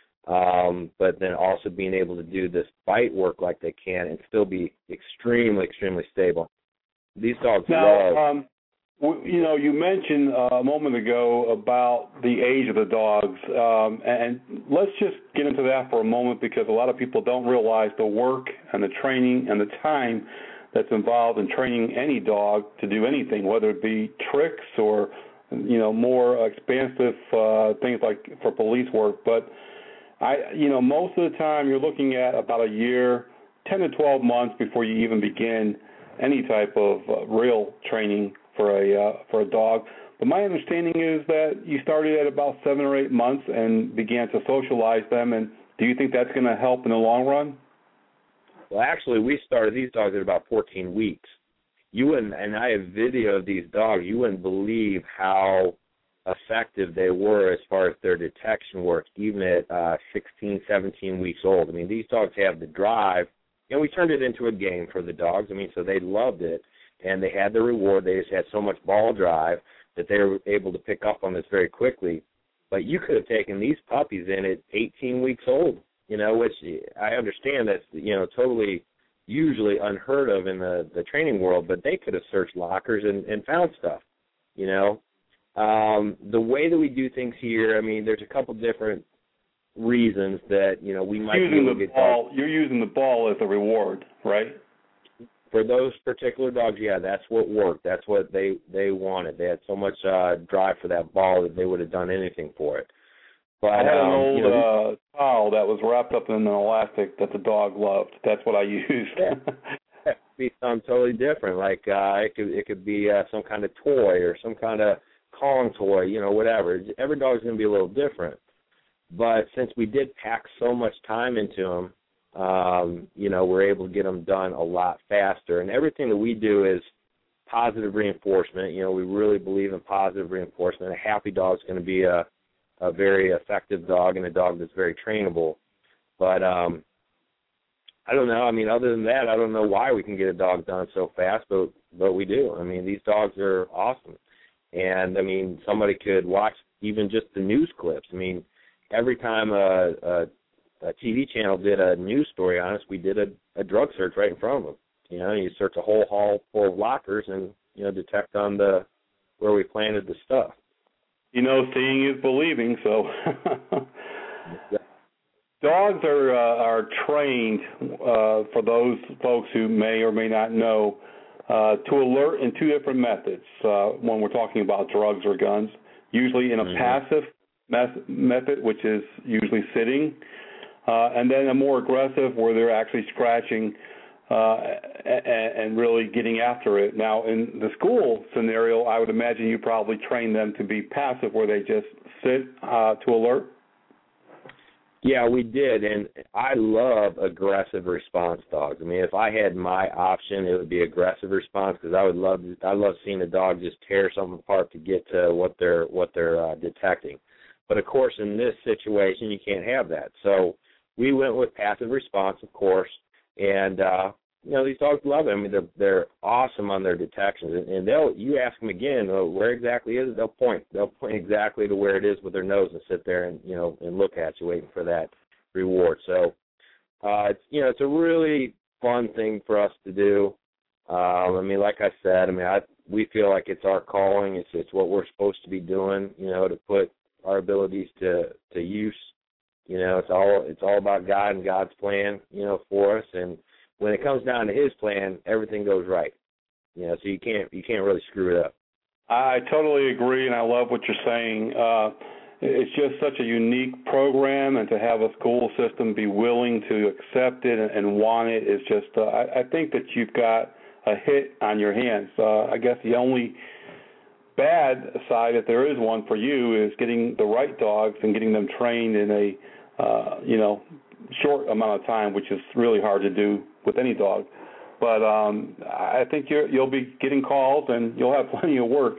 Speaker 7: But then also being able to do this bite work like they can and still be extremely, extremely stable. These dogs love.
Speaker 4: You mentioned a moment ago about the age of the dogs, and let's just get into that for a moment because a lot of people don't realize the work and the training and the time that's involved in training any dog to do anything, whether it be tricks or, more expansive things like for police work. But, most of the time you're looking at about a year, 10 to 12 months before you even begin any type of real training for a dog. But my understanding is that you started at about 7 or 8 months and began to socialize them. And do you think that's going to help in the long run?
Speaker 7: Well, actually, we started these dogs at about 14 weeks. You wouldn't, and I have video of these dogs, you wouldn't believe how effective they were as far as their detection work, even at 16, 17 weeks old. I mean, these dogs have the drive, and we turned it into a game for the dogs. I mean, so they loved it, and they had the reward. They just had so much ball drive that they were able to pick up on this very quickly. But you could have taken these puppies in at 18 weeks old, which I understand that's, totally usually unheard of in the training world, but they could have searched lockers and found stuff, The way that we do things here, I mean, there's a couple different reasons that, you know, we might be able to get dogs.
Speaker 4: You're using the ball as a reward, right?
Speaker 7: For those particular dogs, yeah, that's what worked. That's what they wanted. They had so much drive for that ball that they would have done anything for it. But
Speaker 4: I had an old towel that was wrapped up in an elastic that the dog loved. That's what I used.
Speaker 7: Yeah. It could be something totally different. Like it could be some kind of toy or some kind of calling toy, you know, whatever. Every dog's going to be a little different. But since we did pack so much time into them, you know, we're able to get them done a lot faster. And everything that we do is positive reinforcement. You know, we really believe in positive reinforcement. A happy dog is going to be a very effective dog and a dog that's very trainable. But I don't know. I mean, other than that, I don't know why we can get a dog done so fast, but we do. I mean, these dogs are awesome. And, I mean, somebody could watch even just the news clips. I mean, every time a TV channel did a news story on us, we did a drug search right in front of them. You know, you search a whole hall full of lockers and, you know, detect on where we planted the stuff.
Speaker 4: You know, seeing is believing, so. Dogs are trained, for those folks who may or may not know, to alert in two different methods when we're talking about drugs or guns, usually in a passive method, which is usually sitting, and then a more aggressive where they're actually scratching and really getting after it. Now, in the school scenario, I would imagine you probably train them to be passive where they just sit to alert.
Speaker 7: Yeah, we did, and I love aggressive response dogs. I mean, if I had my option, it would be aggressive response because I love seeing a dog just tear something apart to get to what they're detecting. But of course, in this situation, you can't have that. So we went with passive response, of course, and you know, these dogs love it. I mean, they're awesome on their detections, and you ask them again, where exactly is it? They'll point exactly to where it is with their nose and sit there and, you know, and look at you waiting for that reward. So it's a really fun thing for us to do. I mean, like I said, I mean, we feel like it's our calling. It's what we're supposed to be doing, you know, to put our abilities to use. You know, it's all about God and God's plan, you know, for us. And when it comes down to His plan, everything goes right. You know, so you can't really screw it up.
Speaker 4: I totally agree, and I love what you're saying. It's just such a unique program, and to have a school system be willing to accept it and want it is just. I think that you've got a hit on your hands. I guess the only bad side, if there is one for you, is getting the right dogs and getting them trained in a short amount of time, which is really hard to do with any dog. But I think you'll be getting calls and you'll have plenty of work.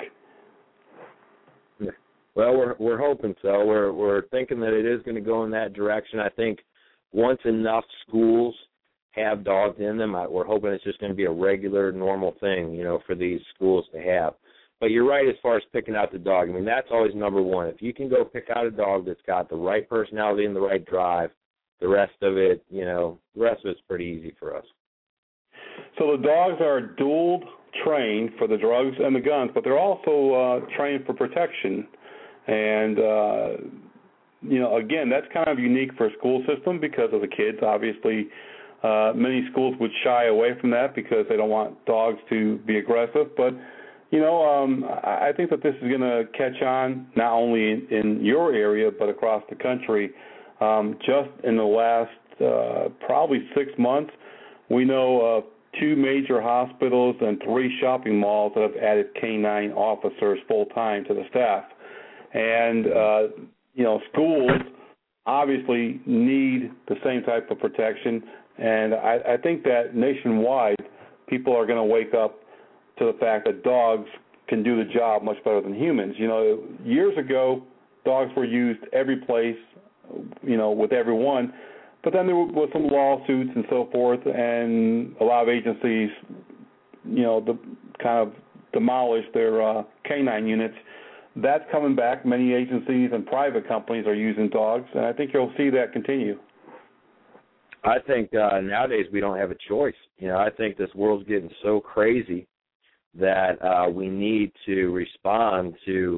Speaker 7: Well, we're hoping so. We're thinking that it is going to go in that direction. I think once enough schools have dogs in them, we're hoping it's just going to be a regular, normal thing, you know, for these schools to have. But you're right as far as picking out the dog. I mean, that's always number one. If you can go pick out a dog that's got the right personality and the right drive, the rest of it's pretty easy for us.
Speaker 4: So the dogs are dual trained for the drugs and the guns, but they're also trained for protection. And, again, that's kind of unique for a school system because of the kids. Obviously, many schools would shy away from that because they don't want dogs to be aggressive. But, I think that this is going to catch on not only in your area but across the country. Just in the last probably 6 months, we know of 2 major hospitals and 3 shopping malls that have added canine officers full-time to the staff. And, schools obviously need the same type of protection. And I think that nationwide, people are going to wake up to the fact that dogs can do the job much better than humans. You know, years ago, dogs were used every place, with everyone. But then there was some lawsuits and so forth, and a lot of agencies, kind of demolished their canine units. That's coming back. Many agencies and private companies are using dogs, and I think you'll see that continue.
Speaker 7: I think nowadays we don't have a choice. I think this world's getting so crazy that we need to respond to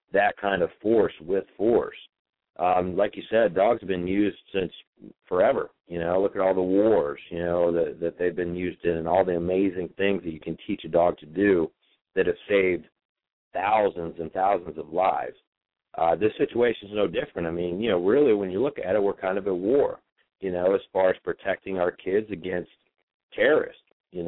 Speaker 7: that kind of force with force. Like you said, dogs have been used since forever. Look at all the wars, that they've been used in, and all the amazing things that you can teach a dog to do that have saved thousands and thousands of lives. This situation is no different. I mean, really, when you look at it, we're kind of at war, as far as protecting our kids against terrorists, and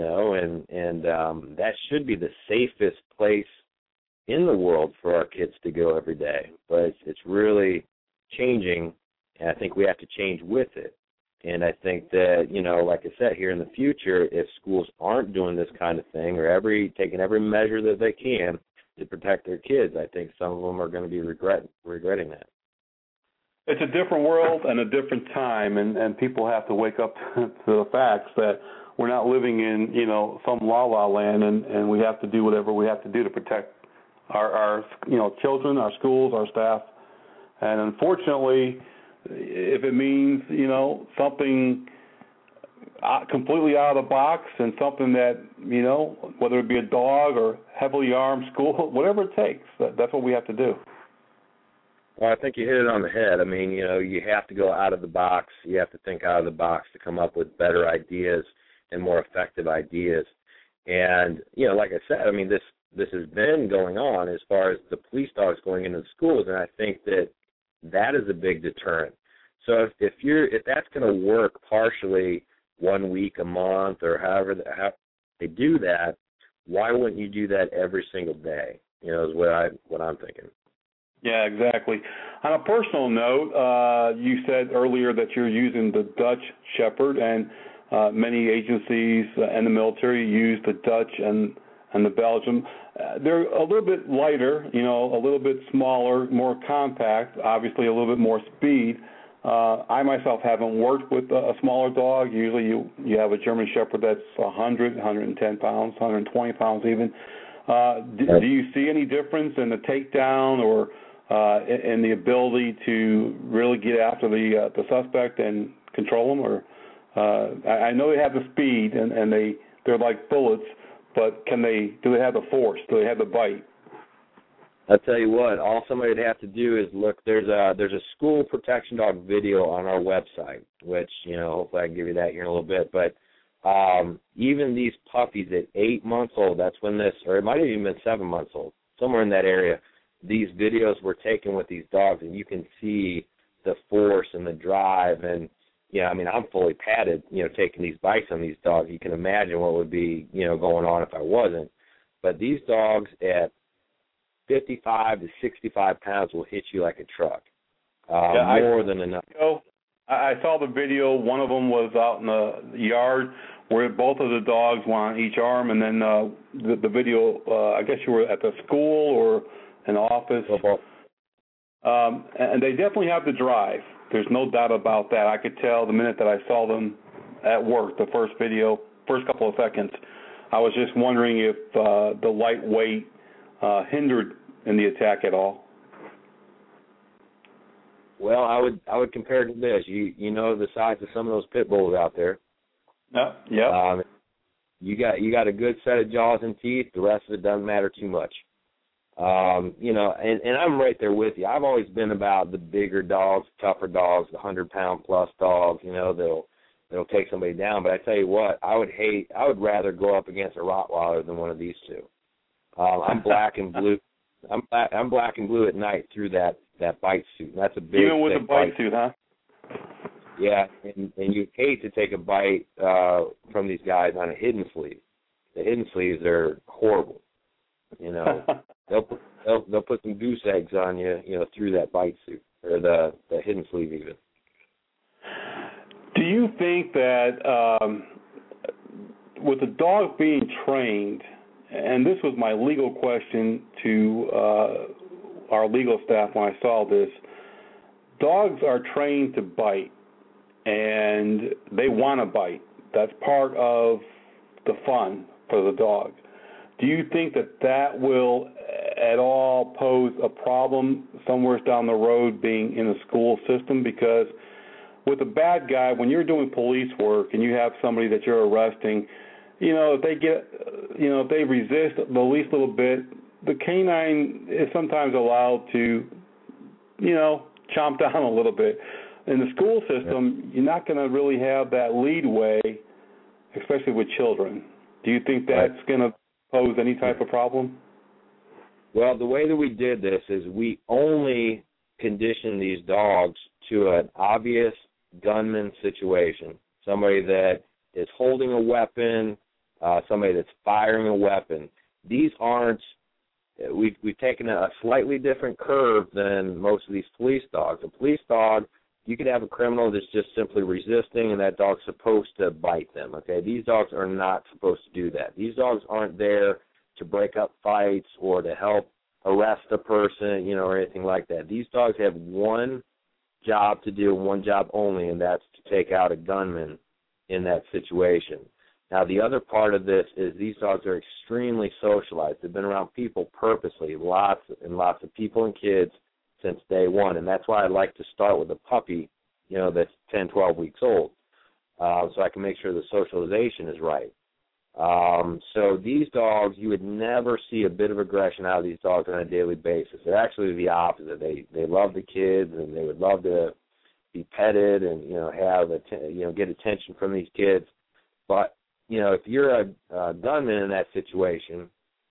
Speaker 7: that should be the safest place in the world for our kids to go every day. But it's really changing, and I think we have to change with it. And I think that, like I said, here in the future, if schools aren't doing this kind of thing or taking every measure that they can to protect their kids, I think some of them are going to be regretting that.
Speaker 4: It's a different world and a different time, and people have to wake up to the facts that we're not living in, some la-la land, and we have to do whatever we have to do to protect our children, our schools, our staff. And unfortunately, if it means, something completely out of the box and something that, whether it be a dog or heavily armed school, whatever it takes, that's what we have to do.
Speaker 7: Well, I think you hit it on the head. I mean, you have to go out of the box. You have to think out of the box to come up with better ideas and more effective ideas. And, like I said, I mean, this has been going on as far as the police dogs going into the schools, and I think that is a big deterrent. So if that's going to work partially 1 week, a month, or however they do that, why wouldn't you do that every single day? Is what I'm thinking.
Speaker 4: Yeah, exactly. On a personal note, you said earlier that you're using the Dutch Shepherd, and many agencies and the military use the Dutch and the Belgian. They're a little bit lighter, a little bit smaller, more compact, obviously a little bit more speed. I myself haven't worked with a smaller dog. Usually you have a German Shepherd that's 100, 110 pounds, 120 pounds even. Do you see any difference in the takedown or in the ability to really get after the suspect and control them? Or I know they have the speed and they're like bullets, but do they have the force? Do they have the bite?
Speaker 7: I'll tell you what, all somebody would have to do is look. There's a school protection dog video on our website, which, hopefully I can give you that here in a little bit. But even these puppies at 8 months old, that's when or it might have even been 7 months old, somewhere in that area, these videos were taken with these dogs, and you can see the force and the drive. And, I mean, I'm fully padded, taking these bites on these dogs. You can imagine what would be, going on if I wasn't. But these dogs at 55 to 65 pounds will hit you like a truck, more than enough.
Speaker 4: I saw the video. One of them was out in the yard where both of the dogs were on each arm, and then the video, I guess you were at the school or an office. And they definitely have the drive. There's no doubt about that. I could tell the minute that I saw them at work, the first couple of seconds. I was just wondering if the lightweight hindered in the attack at all.
Speaker 7: Well, I would compare it to this. You know the size of some of those pit bulls out there.
Speaker 4: Yeah.
Speaker 7: You got a good set of jaws and teeth. The rest of it doesn't matter too much. And I'm right there with you. I've always been about the bigger dogs, tougher dogs, the 100-pound plus dogs. They'll take somebody down. But I tell you what, I would rather go up against a Rottweiler than one of these two. I'm black and blue. I'm black and blue at night through that bite suit. And that's a big.
Speaker 4: Even with the bite suit, huh?
Speaker 7: Yeah, and you hate to take a bite from these guys on a hidden sleeve. The hidden sleeves are horrible. They'll put some goose eggs on you, through that bite suit or the hidden sleeve even.
Speaker 4: Do you think that with the dog being trained, and this was my legal question to our legal staff when I saw this, dogs are trained to bite, and they want to bite. That's part of the fun for the dog. Do you think that will at all pose a problem somewhere down the road being in a school system? Because with a bad guy, when you're doing police work and you have somebody that you're arresting, if they resist the least little bit, the canine is sometimes allowed to, chomp down a little bit. In the school system, you're not going to really have that leadway, especially with children. Do you think that's going to pose any type of problem?
Speaker 7: Well, the way that we did this is we only condition these dogs to an obvious gunman situation, somebody that is holding a weapon, somebody that's firing a weapon. These aren't, we've taken a slightly different curve than most of these police dogs. A police dog, you could have a criminal that's just simply resisting, and that dog's supposed to bite them, okay? These dogs are not supposed to do that. These dogs aren't there to break up fights or to help arrest a person, or anything like that. These dogs have one job to do, one job only, and that's to take out a gunman in that situation. Now, the other part of this is these dogs are extremely socialized. They've been around people purposely, lots and lots of people and kids since day one, and that's why I like to start with a puppy, that's 10, 12 weeks old, so I can make sure the socialization is right. So these dogs, you would never see a bit of aggression out of these dogs on a daily basis. They're actually the opposite. They love the kids, and they would love to be petted and get attention from these kids. But if you're a gunman in that situation,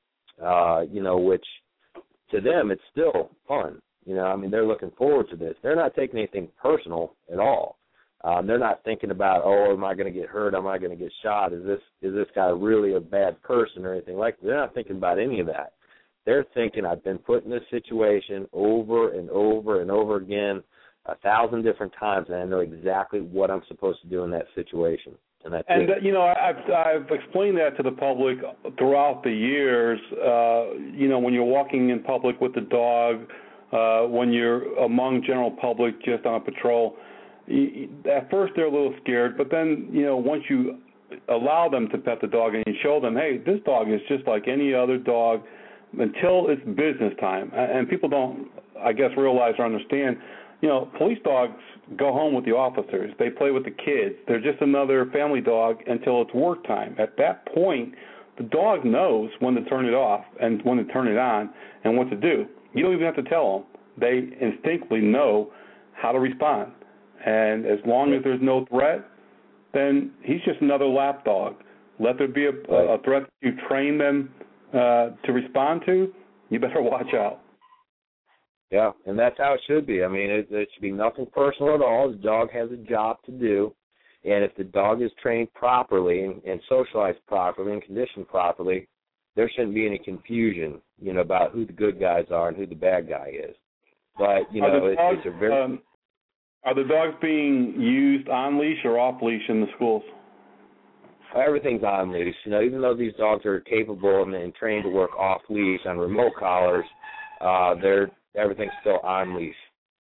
Speaker 7: which to them it's still fun. They're looking forward to this. They're not taking anything personal at all. They're not thinking about, am I going to get hurt? Am I going to get shot? Is this guy really a bad person or anything like that? They're not thinking about any of that. They're thinking, I've been put in this situation over and over and over again 1,000 different times, and I know exactly what I'm supposed to do in that situation. And
Speaker 4: I've explained that to the public throughout the years. When you're walking in public with the dog, when you're among general public just on a patrol, at first they're a little scared, but then, once you allow them to pet the dog and you show them, hey, this dog is just like any other dog until it's business time. And people don't, I guess, realize or understand, police dogs go home with the officers. They play with the kids. They're just another family dog until it's work time. At that point, the dog knows when to turn it off and when to turn it on and what to do. You don't even have to tell them. They instinctively know how to respond. And as long as there's no threat, then he's just another lap dog. Let there be a threat that you train them to respond to, you better watch out.
Speaker 7: Yeah, and that's how it should be. It should be nothing personal at all. The dog has a job to do, and if the dog is trained properly and socialized properly and conditioned properly, there shouldn't be any confusion, about who the good guys are and who the bad guy is. But, it's a very...
Speaker 4: Are the dogs being used on leash or off leash in the schools?
Speaker 7: Everything's on leash. Even though these dogs are capable and trained to work off leash on remote collars, everything's still on leash.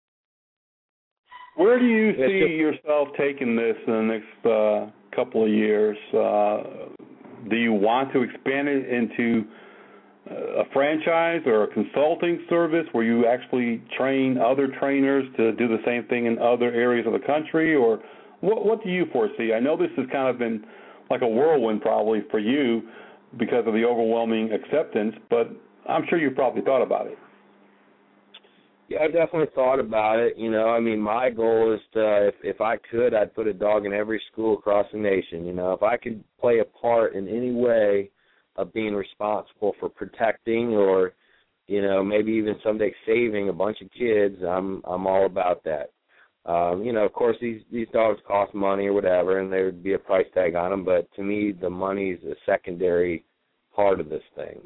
Speaker 4: Where do you see yourself taking this in the next couple of years? Do you want to expand it into a franchise or a consulting service where you actually train other trainers to do the same thing in other areas of the country? Or what do you foresee? I know this has kind of been like a whirlwind probably for you because of the overwhelming acceptance, but I'm sure you've probably thought about it.
Speaker 7: Yeah, I've definitely thought about it. My goal is to, if I could, I'd put a dog in every school across the nation. If I could play a part in any way of being responsible for protecting or, maybe even someday saving a bunch of kids, I'm all about that. Of course, these dogs cost money or whatever, and there would be a price tag on them, but to me, the money is a secondary part of this thing,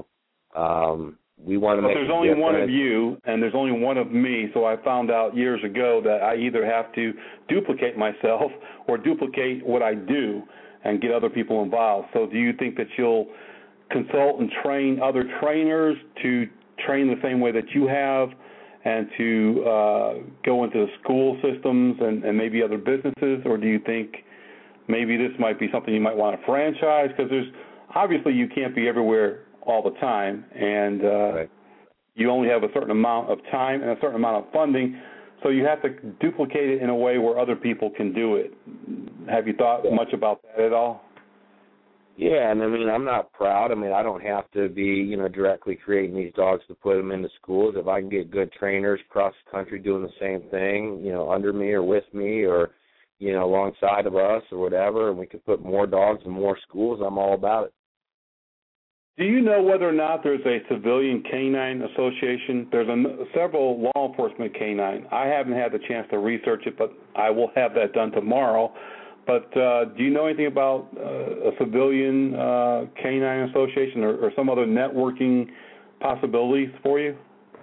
Speaker 7: We want to make
Speaker 4: there's only one of you, and there's only one of me, so I found out years ago that I either have to duplicate myself or duplicate what I do and get other people involved. So do you think that you'll consult and train other trainers to train the same way that you have and to go into the school systems and maybe other businesses, or do you think maybe this might be something you might want to franchise? Because obviously you can't be everywhere all the time, and
Speaker 7: right.
Speaker 4: You only have a certain amount of time and a certain amount of funding, so you have to duplicate it in a way where other people can do it. Have you thought much about that at all?
Speaker 7: Yeah, and I mean, I'm not proud. I mean, I don't have to be, directly creating these dogs to put them into schools. If I can get good trainers across the country doing the same thing, under me or with me or, alongside of us or whatever, and we can put more dogs in more schools, I'm all about it.
Speaker 4: Do you know whether or not there's a civilian canine association? There's several law enforcement canine. I haven't had the chance to research it, but I will have that done tomorrow. But do you know anything about a civilian canine association or some other networking possibilities for you?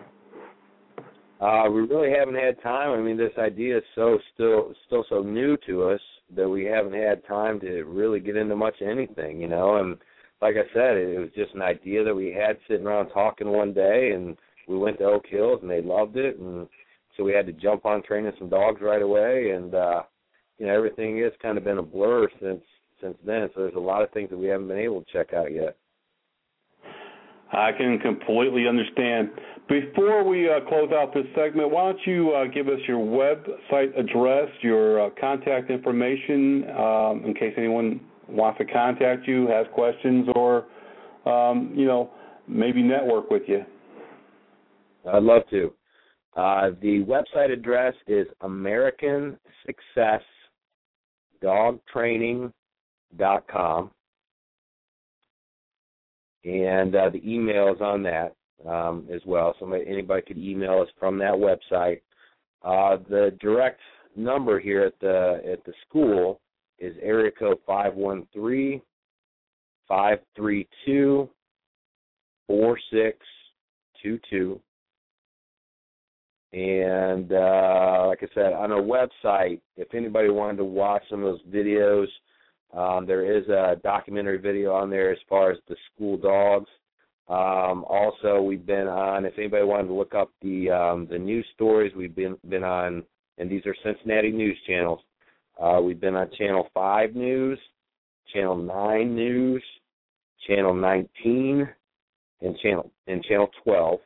Speaker 7: We really haven't had time. I mean, this idea is still so new to us that we haven't had time to really get into much anything, And like I said, it was just an idea that we had sitting around talking one day, and we went to Oak Hills, and they loved it, and so we had to jump on training some dogs right away, and everything has kind of been a blur since then. So there's a lot of things that we haven't been able to check out yet.
Speaker 4: I can completely understand. Before we close out this segment, why don't you give us your website address, your contact information, in case anyone wants to contact you, has questions, or, maybe network with you.
Speaker 7: I'd love to. The website address is AmericanSuccessDogTraining.com. And the email is on that as well. So anybody could email us from that website. The direct number here at the school is area code 513-532-4622. And like I said, on our website, if anybody wanted to watch some of those videos, there is a documentary video on there as far as the school dogs. Also, we've been on, if anybody wanted to look up the news stories, we've been on, and these are Cincinnati news channels. We've been on Channel 5 News, Channel 9 News, Channel 19, and Channel 12.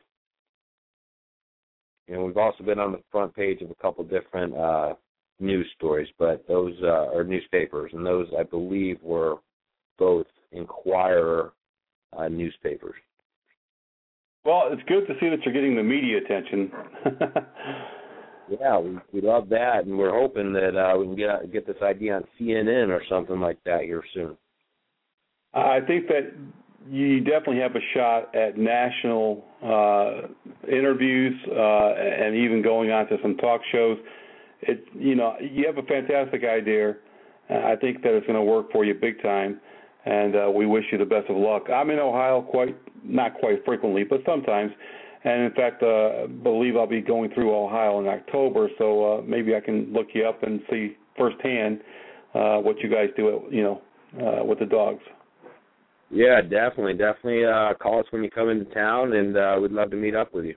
Speaker 7: And we've also been on the front page of a couple different news stories, but those are newspapers, and those, I believe, were both Inquirer newspapers.
Speaker 4: Well, it's good to see that you're getting the media attention.
Speaker 7: Yeah, we love that, and we're hoping that we can get this idea on CNN or something like that here soon.
Speaker 4: I think that you definitely have a shot at national interviews and even going on to some talk shows. You have a fantastic idea. I think that it's going to work for you big time, and we wish you the best of luck. I'm in Ohio not quite frequently, but sometimes. And, in fact, I believe I'll be going through Ohio in October, so maybe I can look you up and see firsthand what you guys do, with the dogs.
Speaker 7: Yeah, definitely. Call us when you come into town, and we'd love to meet up with you.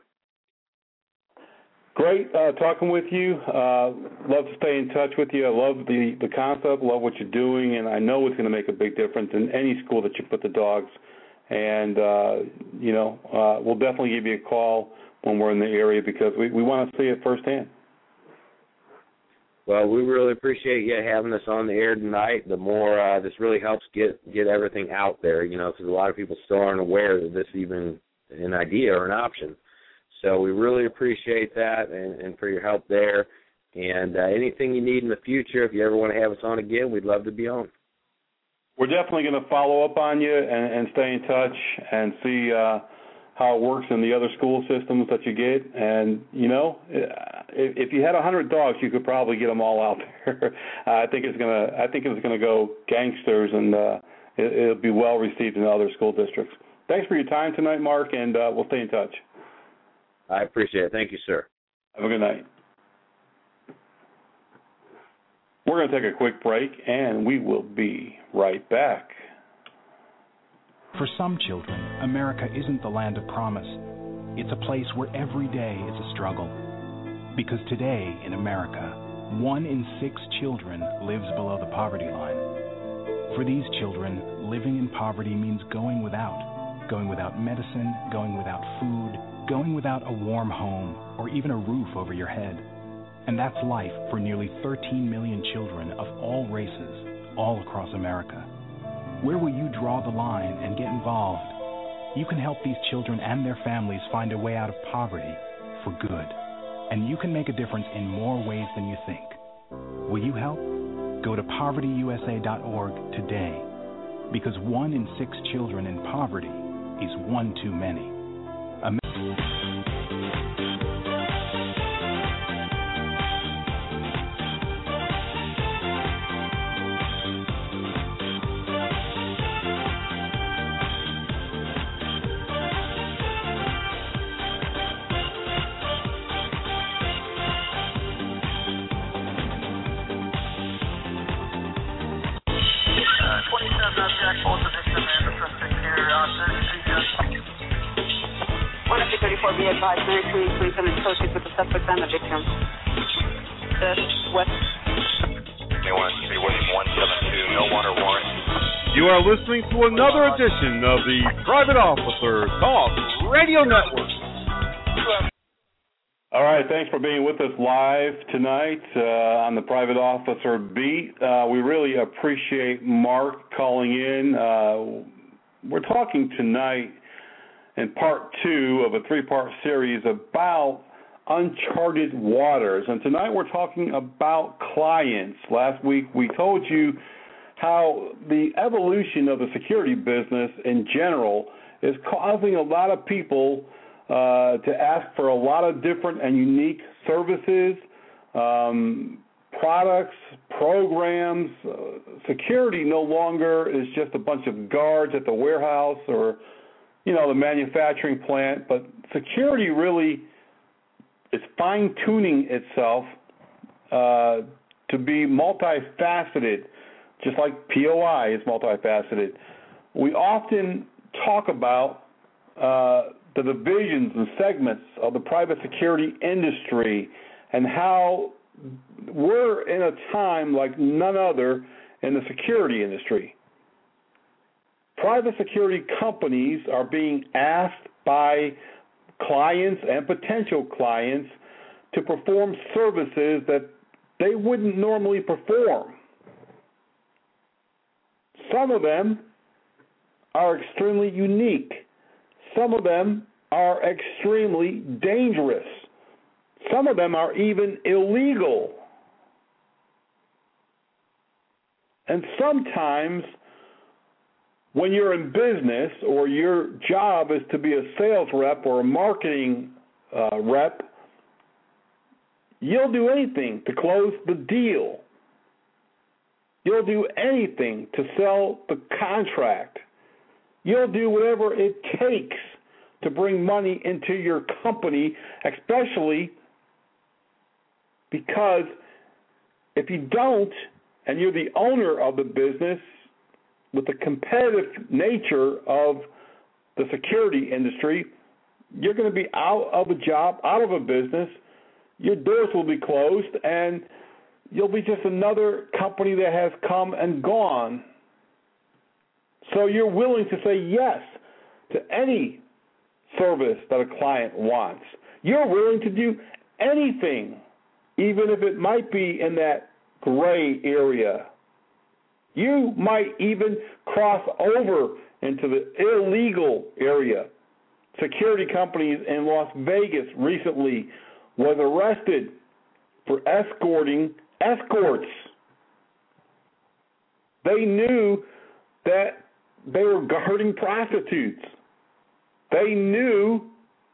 Speaker 4: Great talking with you. Love to stay in touch with you. I love the concept, love what you're doing, and I know it's going to make a big difference in any school that you put the dogs. And, we'll definitely give you a call when we're in the area because we want to see it firsthand.
Speaker 7: Well, we really appreciate you having us on the air tonight. The more this really helps get everything out there, because a lot of people still aren't aware that this is even an idea or an option. So we really appreciate that and for your help there. And anything you need in the future, if you ever want to have us on again, we'd love to be on.
Speaker 4: We're definitely going to follow up on you and stay in touch and see how it works in the other school systems that you get. And, if you had 100 dogs, you could probably get them all out there. I think it's going to go gangsters, and it'll be well received in other school districts. Thanks for your time tonight, Mark, and we'll stay in touch.
Speaker 7: I appreciate it. Thank you, sir.
Speaker 4: Have a good night. We're going to take a quick break, and we will be right back.
Speaker 8: For some children, America isn't the land of promise. It's a place where every day is a struggle. Because today in America, 1 in 6 children lives below the poverty line. For these children, living in poverty means going without medicine, going without food, going without a warm home, or even a roof over your head. And that's life for nearly 13 million children of all races, all across America. Where will you draw the line and get involved? You can help these children and their families find a way out of poverty for good. And you can make a difference in more ways than you think. Will you help? Go to povertyusa.org today, because 1 in 6 children in poverty is one too many.
Speaker 3: Be advised, Mary Queen, police and associates with the suspect and the victim. West.
Speaker 2: Anyone, 172, no warrant or warrant.
Speaker 1: You are listening to another edition of the Private Officer Talk Radio Network.
Speaker 4: All right, thanks for being with us live tonight on the Private Officer Beat. We really appreciate Mark calling in. We're talking tonight in part 2 of a 3-part series about uncharted waters. And tonight we're talking about clients. Last week we told you how the evolution of the security business in general is causing a lot of people to ask for a lot of different and unique services, products, programs. Security no longer is just a bunch of guards at the warehouse or the manufacturing plant, but security really is fine-tuning itself to be multifaceted, just like POI is multifaceted. We often talk about the divisions and segments of the private security industry and how we're in a time like none other in the security industry. Private security companies are being asked by clients and potential clients to perform services that they wouldn't normally perform. Some of them are extremely unique. Some of them are extremely dangerous. Some of them are even illegal. And sometimes when you're in business or your job is to be a sales rep or a marketing rep, you'll do anything to close the deal. You'll do anything to sell the contract. You'll do whatever it takes to bring money into your company, especially because if you don't, and you're the owner of the business, with the competitive nature of the security industry, you're going to be out of a job, out of a business. Your doors will be closed, and you'll be just another company that has come and gone. So you're willing to say yes to any service that a client wants. You're willing to do anything, even if it might be in that gray area. You might even cross over into the illegal area. Security companies in Las Vegas recently was arrested for escorting escorts. They knew that they were guarding prostitutes. They knew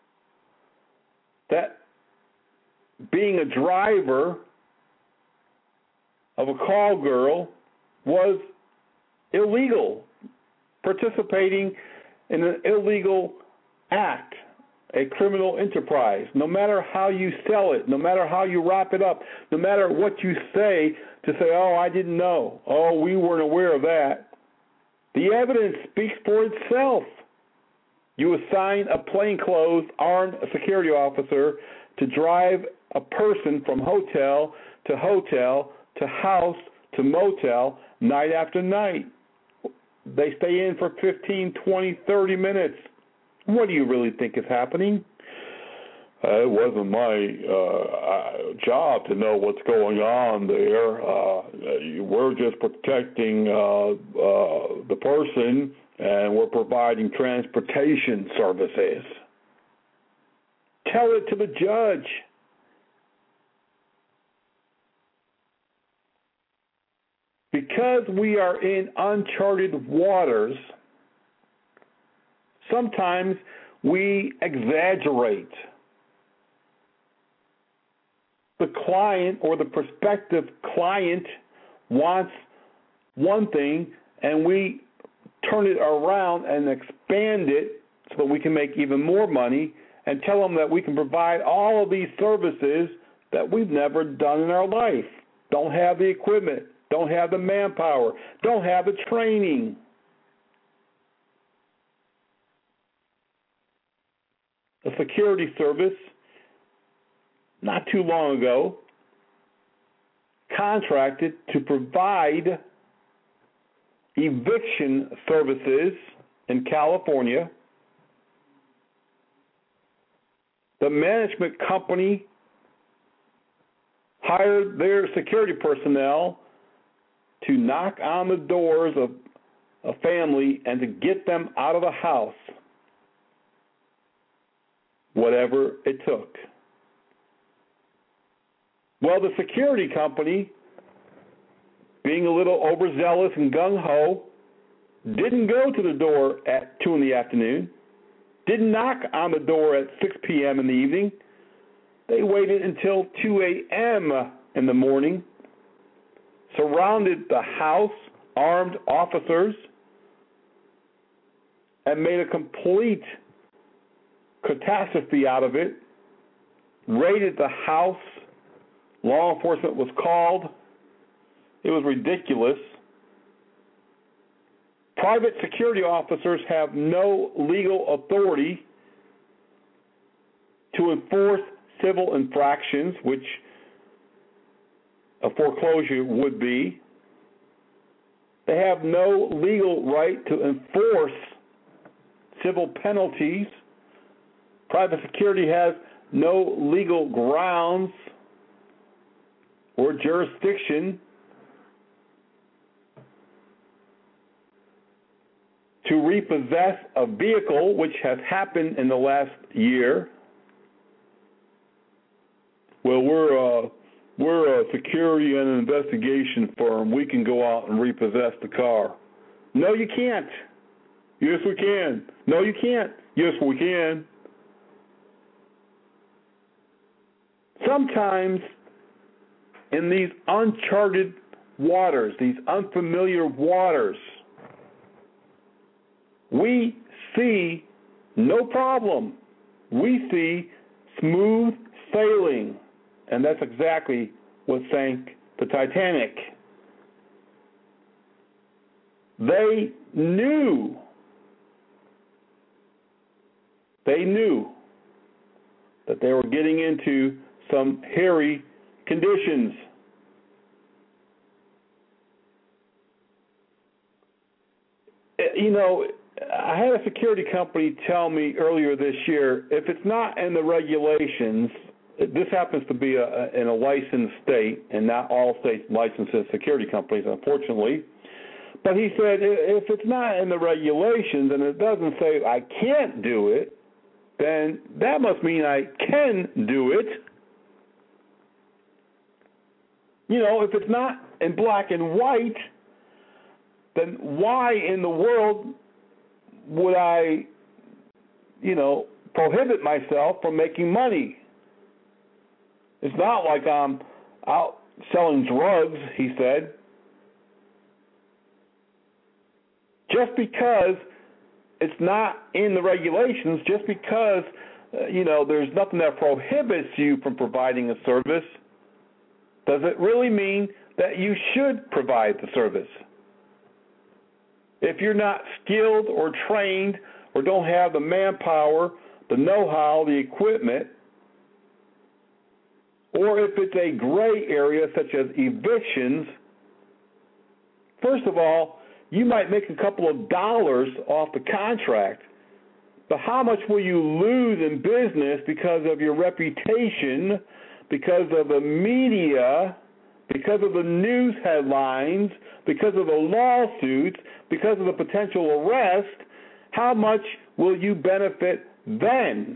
Speaker 4: that being a driver of a call girl was illegal, participating in an illegal act, a criminal enterprise. No matter how you sell it, no matter how you wrap it up, no matter what you say to say, oh, I didn't know, oh, we weren't aware of that, the evidence speaks for itself. You assign a plainclothes armed security officer to drive a person from hotel to house to motel night after night. They stay in for 15, 20, 30 minutes. What do you really think is happening? It wasn't my job to know what's going on there. We're just protecting the person, and we're providing transportation services. Tell it to the judge. Because we are in uncharted waters, sometimes we exaggerate. The client or the prospective client wants one thing, and we turn it around and expand it so that we can make even more money and tell them that we can provide all of these services that we've never done in our life. Don't have the equipment, don't have the manpower, don't have the training. A security service not too long ago contracted to provide eviction services in California. The management company hired their security personnel to knock on the doors of a family and to get them out of the house, whatever it took. Well, the security company, being a little overzealous and gung-ho, didn't go to the door at 2 in the afternoon, didn't knock on the door at 6 p.m. in the evening. They waited until 2 a.m. in the morning, surrounded the house, armed officers, and made a complete catastrophe out of it, raided the house. Law enforcement was called. It was ridiculous. Private security officers have no legal authority to enforce civil infractions, which a foreclosure would be. They have no legal right to enforce civil penalties. Private security has no legal grounds or jurisdiction to repossess a vehicle, which has happened in the last year. Well, we're a security and an investigation firm. We can go out and repossess the car. No, you can't. Yes, we can. No, you can't. Yes, we can. Sometimes in these uncharted waters, these unfamiliar waters, we see no problem. We see smooth sailing. And that's exactly what sank the Titanic. They knew that they were getting into some hairy conditions. You know, I had a security company tell me earlier this year, if it's not in the regulations, this happens to be in a licensed state, and not all states license security companies, unfortunately. But he said, if it's not in the regulations and it doesn't say I can't do it, then that must mean I can do it. You know, if it's not in black and white, then why in the world would I, prohibit myself from making money? It's not like I'm out selling drugs, he said. Just because it's not in the regulations, just because, there's nothing that prohibits you from providing a service, does it really mean that you should provide the service? If you're not skilled or trained or don't have the manpower, the know-how, the equipment, or if it's a gray area such as evictions, first of all, you might make a couple of dollars off the contract, but how much will you lose in business because of your reputation, because of the media, because of the news headlines, because of the lawsuits, because of the potential arrest? How much will you benefit then?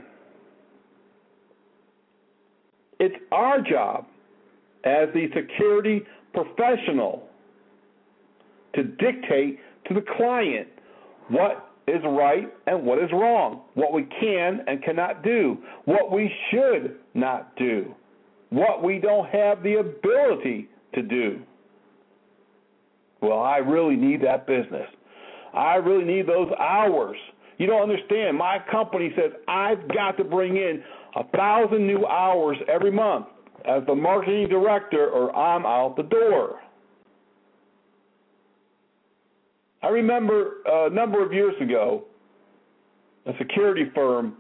Speaker 4: It's our job as the security professional to dictate to the client what is right and what is wrong, what we can and cannot do, what we should not do, what we don't have the ability to do. Well, I really need that business. I really need those hours. You don't understand. My company says I've got to bring in 1,000 new hours every month as the marketing director, or I'm out the door. I remember a number of years ago, a security firm,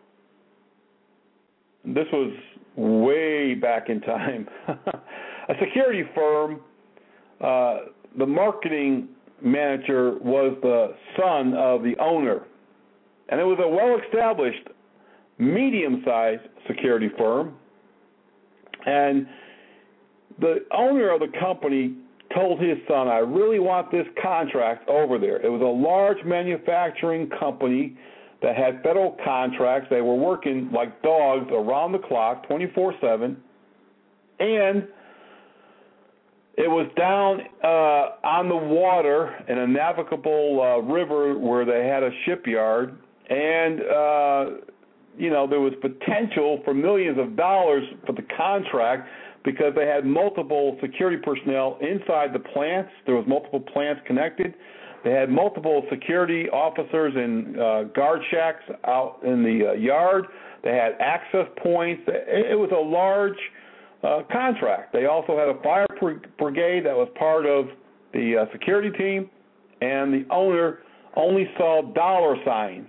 Speaker 4: this was way back in time, a security firm, the marketing manager was the son of the owner. And it was a well-established, medium-sized security firm. And the owner of the company told his son, I really want this contract over there. It was a large manufacturing company that had federal contracts. They were working like dogs around the clock, 24/7. And it was down on the water in a navigable river where they had a shipyard. And, there was potential for millions of dollars for the contract because they had multiple security personnel inside the plants. There was multiple plants connected. They had multiple security officers in guard shacks out in the yard. They had access points. It was a large contract. They also had a fire brigade that was part of the security team, and the owner only saw dollar signs.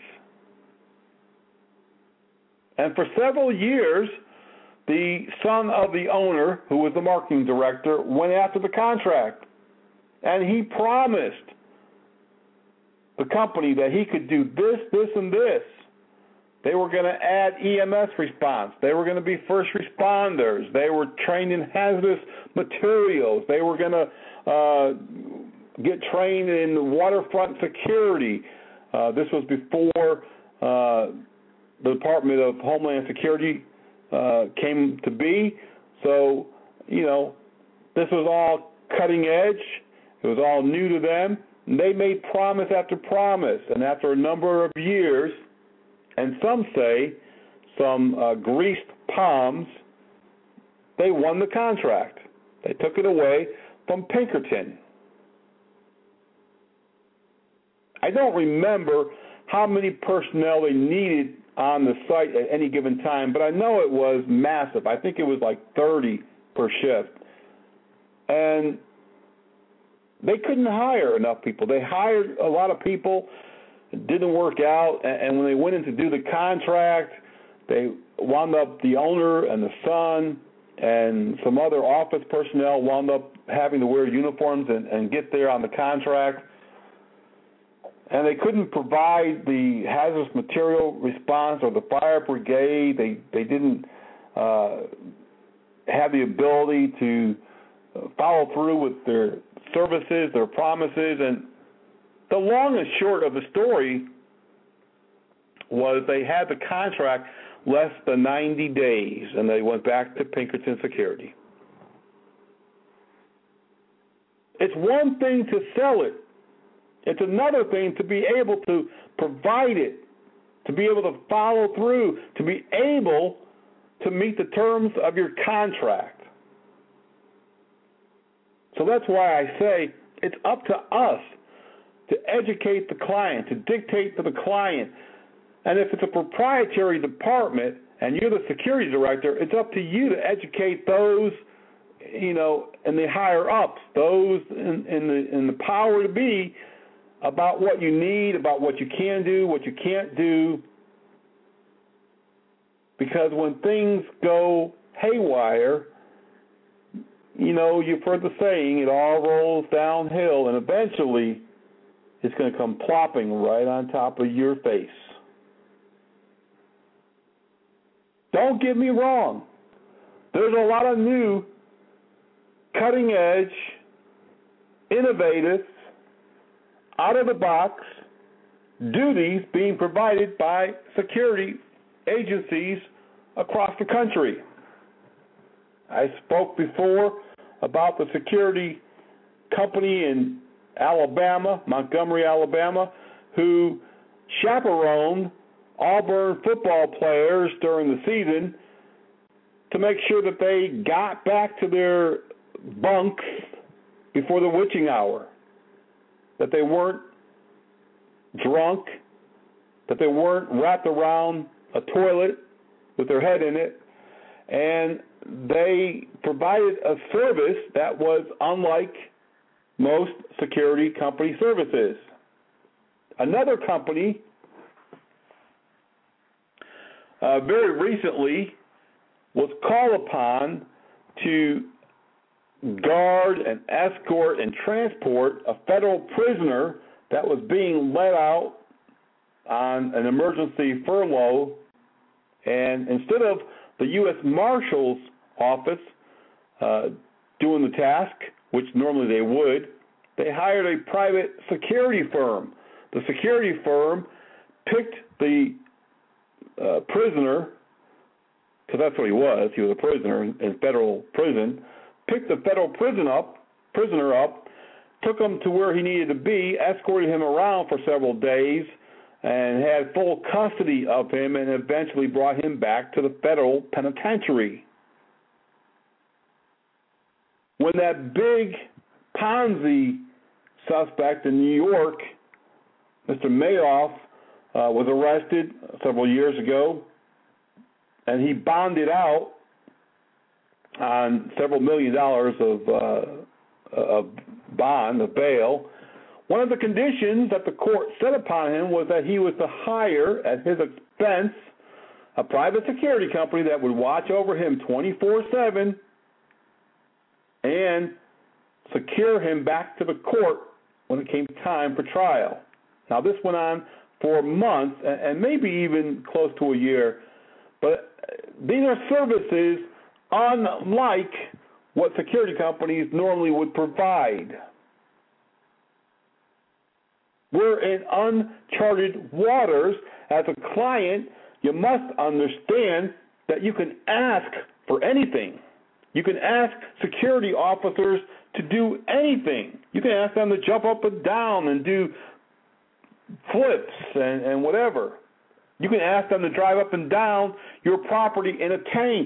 Speaker 4: And for several years, the son of the owner, who was the marketing director, went after the contract. And he promised the company that he could do this, this, and this. They were going to add EMS response. They were going to be first responders. They were trained in hazardous materials. They were going to get trained in waterfront security. This was before the Department of Homeland Security came to be. So, this was all cutting edge. It was all new to them. And they made promise after promise. And after a number of years, and some say some greased palms, they won the contract. They took it away from Pinkerton. I don't remember how many personnel they needed on the site at any given time, but I know it was massive. I think it was like 30 per shift. And they couldn't hire enough people. They hired a lot of people. It didn't work out. And when they went in to do the contract, they wound up, the owner and the son and some other office personnel wound up having to wear uniforms and get there on the contract. And they couldn't provide the hazardous material response or the fire brigade. They didn't have the ability to follow through with their services, their promises. And the long and short of the story was they had the contract less than 90 days, and they went back to Pinkerton Security. It's one thing to sell it. It's another thing to be able to provide it, to be able to follow through, to be able to meet the terms of your contract. So that's why I say it's up to us to educate the client, to dictate to the client. And if it's a proprietary department and you're the security director, it's up to you to educate those, in the higher ups, those in the power to be, about what you need, about what you can do, what you can't do. Because when things go haywire, you've heard the saying, it all rolls downhill, and eventually it's going to come plopping right on top of your face. Don't get me wrong. There's a lot of new, cutting-edge, innovative, out-of-the-box duties being provided by security agencies across the country. I spoke before about the security company in Alabama, Montgomery, Alabama, who chaperoned Auburn football players during the season to make sure that they got back to their bunks before the witching hour, that they weren't drunk, that they weren't wrapped around a toilet with their head in it, and they provided a service that was unlike most security company services. Another company very recently was called upon to guard and escort and transport a federal prisoner that was being let out on an emergency furlough, and instead of the U.S. Marshal's office doing the task, which normally they would, they hired a private security firm. The security firm picked the prisoner, because that's what he was a prisoner in federal prison, picked the federal prisoner up, took him to where he needed to be, escorted him around for several days, and had full custody of him, and eventually brought him back to the federal penitentiary. When that big Ponzi suspect in New York, Mr. Madoff, was arrested several years ago, and he bonded out on several $1 million of bail, one of the conditions that the court set upon him was that he was to hire, at his expense, a private security company that would watch over him 24/7 and secure him back to the court when it came time for trial. Now, this went on for months and maybe even close to a year, but these are services unlike what security companies normally would provide. We're in uncharted waters. As a client, you must understand that you can ask for anything. You can ask security officers to do anything. You can ask them to jump up and down and do flips and whatever. You can ask them to drive up and down your property in a tank.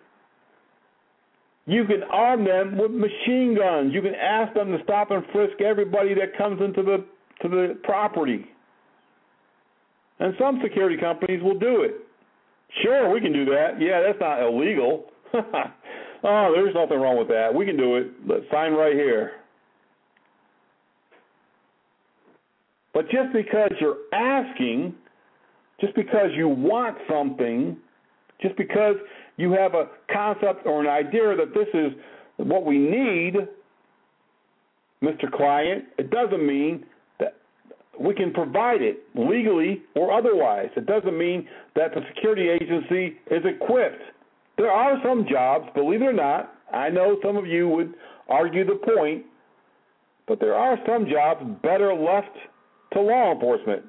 Speaker 4: You can arm them with machine guns. You can ask them to stop and frisk everybody that comes into the property. And some security companies will do it. Sure, we can do that. Yeah, that's not illegal. Oh, there's nothing wrong with that. We can do it. Let's sign right here. But just because you're asking, just because you want something, just because you have a concept or an idea that this is what we need, Mr. Client, it doesn't mean that we can provide it legally or otherwise. It doesn't mean that the security agency is equipped. There are some jobs, believe it or not, I know some of you would argue the point, but there are some jobs better left to law enforcement.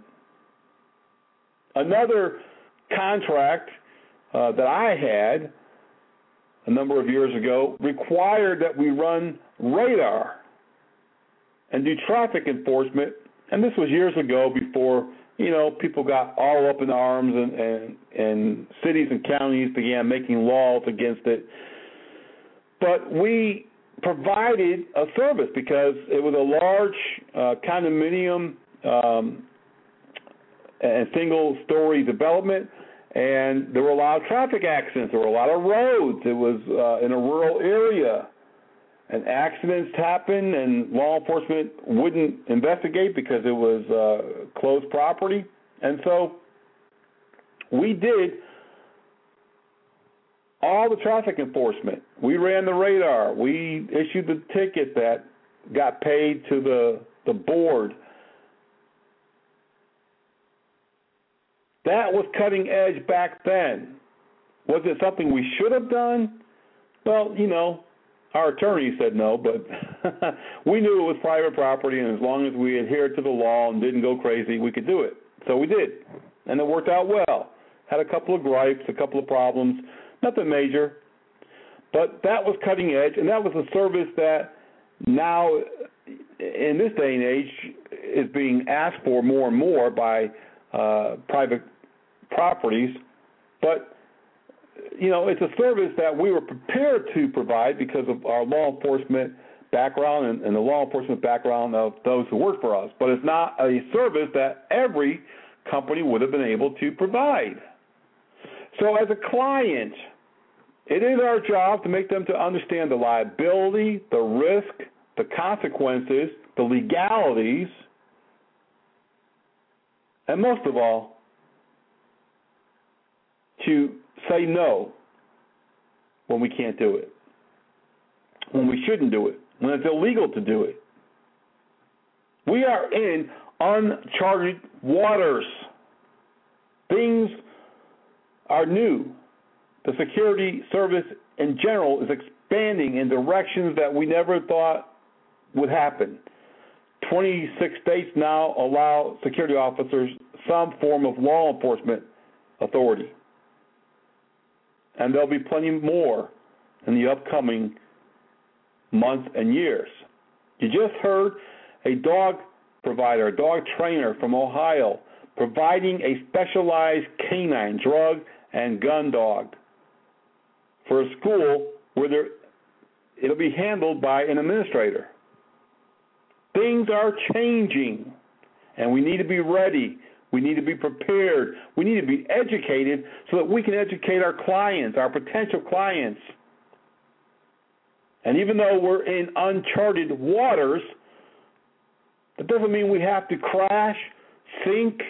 Speaker 4: Another contract that I had a number of years ago required that we run radar and do traffic enforcement, and this was years ago before, people got all up in arms and cities and counties began making laws against it. But we provided a service because it was a large condominium and single-story development, and there were a lot of traffic accidents. There were a lot of roads. It was in a rural area, and accidents happened, and law enforcement wouldn't investigate because it was closed property. And so we did all the traffic enforcement. We ran the radar. We issued the ticket that got paid to the board. That was cutting edge back then. Was it something we should have done? Well, our attorney said no, but we knew it was private property, and as long as we adhered to the law and didn't go crazy, we could do it. So we did, and it worked out well. Had a couple of gripes, a couple of problems, nothing major, but that was cutting edge, and that was a service that now, in this day and age, is being asked for more and more by private properties. But it's a service that we were prepared to provide because of our law enforcement background and the law enforcement background of those who work for us. But it's not a service that every company would have been able to provide. So as a client, it is our job to make them to understand the liability, the risk, the consequences, the legalities, and most of all, to say no when we can't do it, when we shouldn't do it, when it's illegal to do it. We are in uncharted waters. Things are new. The security service in general is expanding in directions that we never thought would happen. 26 states now allow security officers some form of law enforcement authority. And there'll be plenty more in the upcoming months and years. You just heard a dog provider, a dog trainer from Ohio, providing a specialized canine, drug, and gun dog for a school where it'll be handled by an administrator. Things are changing, and we need to be ready. We need to be prepared. We need to be educated so that we can educate our clients, our potential clients. And even though we're in uncharted waters, that doesn't mean we have to crash, sink.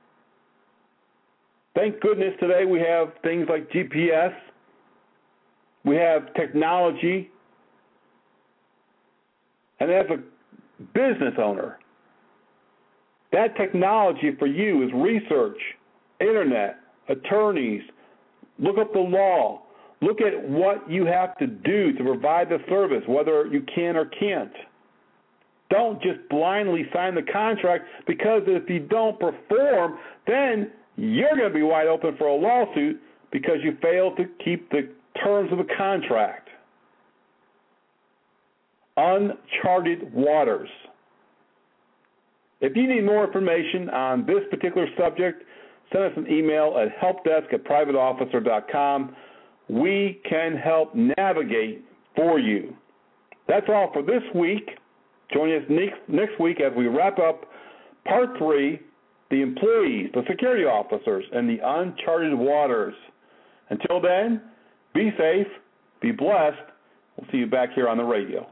Speaker 4: Thank goodness today we have things like GPS. We have technology. And as a business owner, that technology for you is research, internet, attorneys. Look up the law. Look at what you have to do to provide the service, whether you can or can't. Don't just blindly sign the contract, because if you don't perform, then you're going to be wide open for a lawsuit because you failed to keep the terms of the contract. Uncharted waters. If you need more information on this particular subject, send us an email at helpdesk@privateofficer.com. We can help navigate for you. That's all for this week. Join us next week as we wrap up Part 3, the employees, the security officers, and the uncharted waters. Until then, be safe, be blessed. We'll see you back here on the radio.